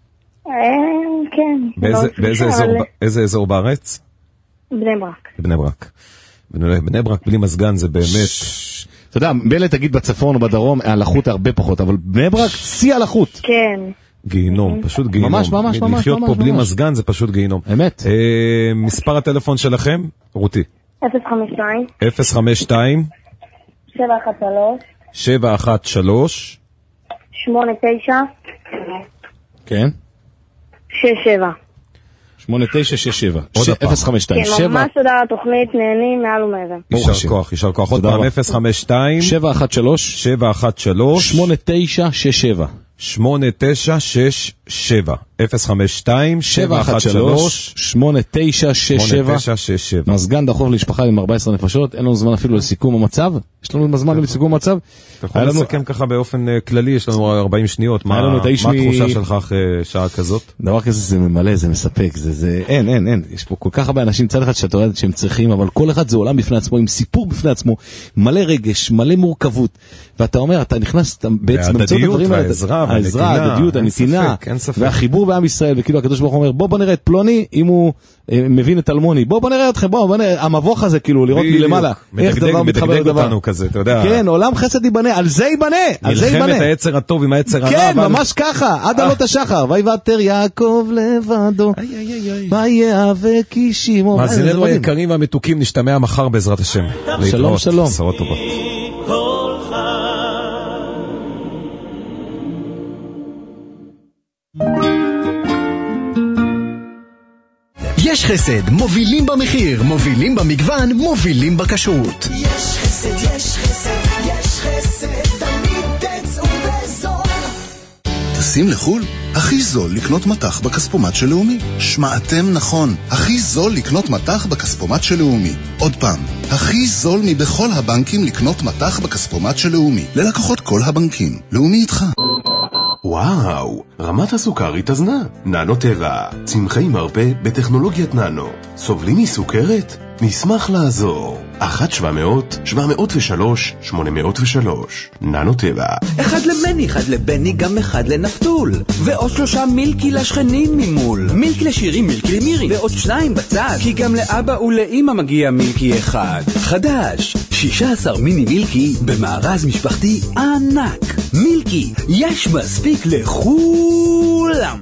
כן. באיזה אזור בארץ? בני ברק. בני ברק. בני ברק בלי מזגן זה באמת... אתה יודע, מילא תגיד בצפון או בדרום, הלחות הרבה פחות, אבל בני ברק שיא הלחות. כן. גיהינום, פשוט גיהינום. ממש, ממש, ממש. לחיות פה בלי מזגן זה פשוט גיהינום. אמת. מספר הטלפון שלכם, רותי. אפס חמש שתיים אפס חמש שתיים שבע אחת שלוש שבע אחת שלוש שמונה תשע כן. שש שבע. שמונה תשע שש שבע. אפס חמש שתיים. כן, ממש תודה על התוכנית, נהנים מעל ומעבר. יישר כוח, יישר כוח. עוד פעם, אפס חמש שתיים שבע אחת שלוש שבע אחת שלוש שמונה תשע שש שבע. שמונה תשע שש שבע. אפס חמש שתיים שבע אחת שלוש שמונה תשע שש שבע. מזגן דחוף למשפחה עם ארבע עשרה נפשות. אין לנו זמן אפילו לסיכום המצב. יש לנו זמן לסיכום המצב. אתה יכול לסכם ככה באופן כללי, יש לנו ארבעים שניות. מה התחושה שלך אחרי שעה כזאת? דבר כזה זה ממלא, זה מספק. אין, אין, אין. יש פה כל כך הרבה אנשים, צד אחד שאתה רואה שהם צריכים, אבל כל אחד זה עולם בפני עצמו, עם סיפור בפני עצמו, מלא רגש, מלא מורכבות. ואתה אומר, אתה נכנס בעצם למצוא את הדברים האלה. העזרה, ההדדיות, הנתינה, והחיבור בעם ישראל, וכאילו הקדוש ברוך הוא אומר, בוא בוא נראה את פלוני, אם הוא מבין את אלמוני, בוא בוא נראה אתכם, בוא בוא נראה, המבוך הזה כאילו, לראות מלמעלה, איך דבר מתחבר לדבר. כן, עולם חסד ייבנה, על זה ייבנה, על זה ייבנה. מלחמת היצר הטוב עם היצר הרע. כן, ממש ככה, עד עלות השחר, ויוותר יעקב לבדו, ויאבק איש עמו. מאזיננו היקרים והמתוקים, נשתמע מחר בעזרת השם. שלום, שלום. בשורות טובות. יש חסד, מובילים במחיר, מובילים במגוון, מובילים בכשרות. יש חסד, יש חסד, יש חסד, תמיד תצאו בזול. טסים לחול? הכי זול לקנות מתח בכספומט של לאומי. שמעתם נכון, הכי זול לקנות מתח בכספומט של לאומי. עוד פעם, הכי זול מבכל הבנקים לקנות מתח בכספומט של לאומי. ללקוחות כל הבנקים. לאומי איתך. וואו, רמת הסוכר התאזנה. ננו טבע, צמחי מרפא בטכנולוגיית ננו. סובלים מסוכרת? נשמח לעזור. אחת שבע מאות, שבע מאות ושלוש, שמונה מאות ושלוש. ננו טבע. אחד למני, אחד לבני, גם אחד לנפתול. ועוד שלושה מילקי לשכנים ממול. מילקי לשירים, מילקי למירי. ועוד שניים בצד. כי גם לאבא ולאמא מגיע מילקי אחד. חדש, שישה עשר מיני מילקי במארז משפחתי ענק. מילקי, יש מספיק לכולם.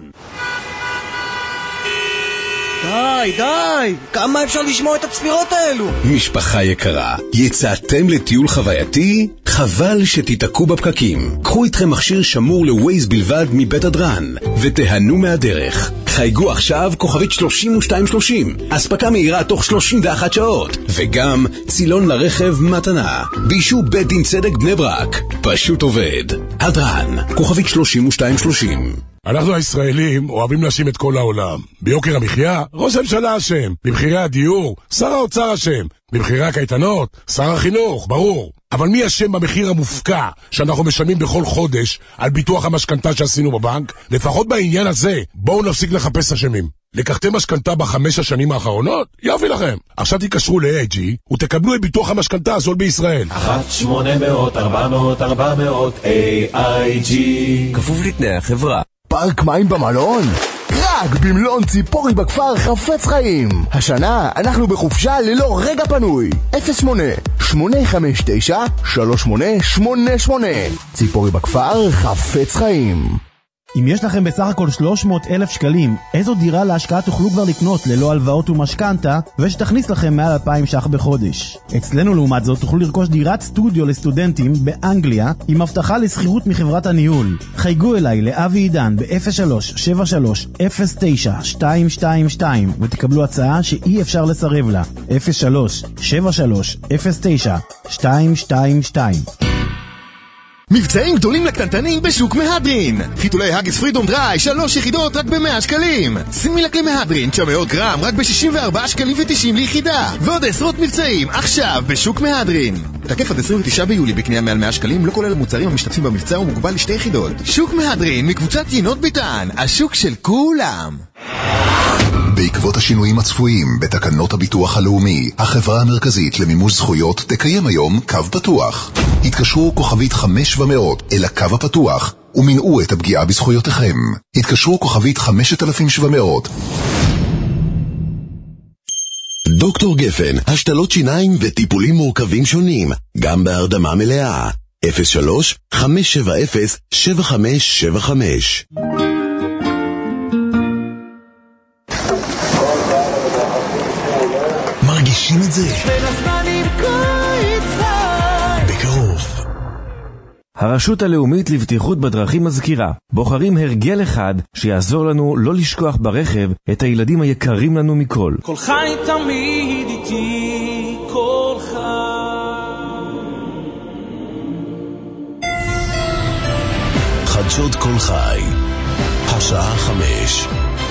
די, די, כמה אפשר לשמוע את הצפירות האלו? משפחה יקרה, יצאתם לטיול חווייתי? חבל שתתעקו בפקקים. קחו איתכם מכשיר שמור לווייז בלבד מבית הדרן, ותהנו מהדרך. חייגו עכשיו כוכבית שלושים ושתיים שלושים, אספקה מהירה תוך שלושים ואחת שעות, וגם צילון לרכב מתנה, באישור בית דין צדק בני ברק. פשוט עובד. הדרן, כוכבית שלושים ושתיים שלושים. אנחנו הישראלים אוהבים להאשים את כל העולם. ביוקר המחיה, ראש הממשלה אשם. במחירי הדיור, שר האוצר אשם. במחירי הקייטנות, שר החינוך, ברור. אבל מי אשם במחיר המופקע שאנחנו משלמים בכל חודש על ביטוח המשכנתה שעשינו בבנק? לפחות בעניין הזה, בואו נפסיק לחפש אשמים. לקחתם משכנתה בחמש השנים האחרונות? יופי לכם. עכשיו תיקשרו ל-איי איי ג'י ותקבלו את ביטוח המשכנתה הזול בישראל. אחת שמונה מאות ארבע מאות ארבע מאות איי איי ג'י. כפוף לתנאי החברה. פארק מים במלון? רק במלון ציפורי בכפר חפץ חיים. השנה אנחנו בחופשה ללא רגע פנוי. אפס שמונה שמונה חמש תשע שלוש שמונה שמונה שמונה. ציפורי בכפר חפץ חיים. אם יש לכם בסך הכל שלוש מאות אלף שקלים, איזו דירה להשקעה תוכלו כבר לקנות ללא הלוואות ומשכנתה, ושתכניס לכם מעל אלפיים ש"ח בחודש? אצלנו לעומת זאת תוכלו לרכוש דירת סטודיו לסטודנטים באנגליה, עם הבטחה לסחירות מחברת הניהול. חייגו אליי לאבי עידן ב-אפס שלוש שבע שלוש אפס תשע שתיים שתיים שתיים ותקבלו הצעה שאי אפשר לסרב לה. אפס שלוש שבע שלוש אפס תשע שתיים שתיים שתיים. מבצעים גדולים לקטנטנים בשוק מהדרין. חיתולי הגס פרידום דריי, שלוש יחידות רק ב-מאה שקלים. סימילק למהדרין, תשע מאות גרם רק ב-שישים וארבעה שקלים ו-תשעים ליחידה. ועוד עשרות מבצעים עכשיו בשוק מהדרין. תקף עד עשרים ותשעה ביולי בקנייה מעל מאה שקלים, לא כולל המוצרים המשתתפים במבצע ומוגבל לשתי יחידות. שוק מהדרין מקבוצת יינות ביטן, השוק של כולם. בעקבות השינויים הצפויים בתקנות הביטוח הלאומי, החברה המרכזית למימוש זכויות תקיים היום קו פתוח. התקשרו כוכבית חמש ומאות אל הקו הפתוח ומנעו את הפגיעה בזכויותיכם. התקשרו כוכבית חמשת אלפים שבע מאות. דוקטור גפן, השתלות שיניים וטיפולים מורכבים שונים, גם בהרדמה מלאה. אפס שלוש חמש שבע אפס שבע חמש שבע חמש. מרגישים את זה? בקרוב. הרשות הלאומית לבטיחות בדרכים מזכירה, בוחרים הרגל אחד שיעזור לנו לא לשכוח ברכב את הילדים היקרים לנו מכל. כל חי תמיד איתי, כל חי. חדשות כל חי, השעה חמש.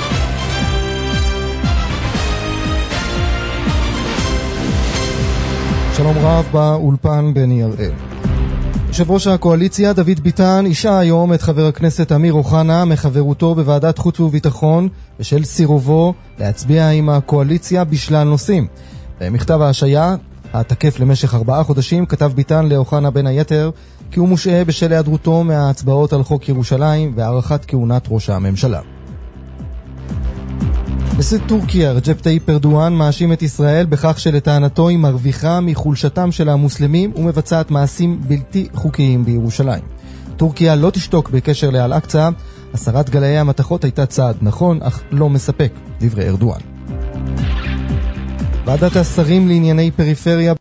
שלום רב, באולפן בני הראל. יושב ראש הקואליציה דוד ביטן אישה היום את חבר הכנסת אמיר אוחנה מחברותו בוועדת חוץ וביטחון בשל סירובו להצביע עם הקואליציה בשלל נושאים. במכתב ההשעיה התקף למשך ארבעה חודשים כתב ביטן לאוחנה בין היתר כי הוא מושעה בשל היעדרותו מההצבעות על חוק ירושלים והארכת כהונת ראש הממשלה. נשיא טורקיה רג'פ טאיפ ארדואן מאשים את ישראל בכך שלטענתו היא מרוויחה מחולשתם של המוסלמים ומבצעת מעשים בלתי חוקיים בירושלים. טורקיה לא תשתוק בקשר לאל-אקצא, הסרת גלאי המתכות הייתה צעד נכון אך לא מספק, דברי ארדואן. ועדת השרים לענייני פריפריה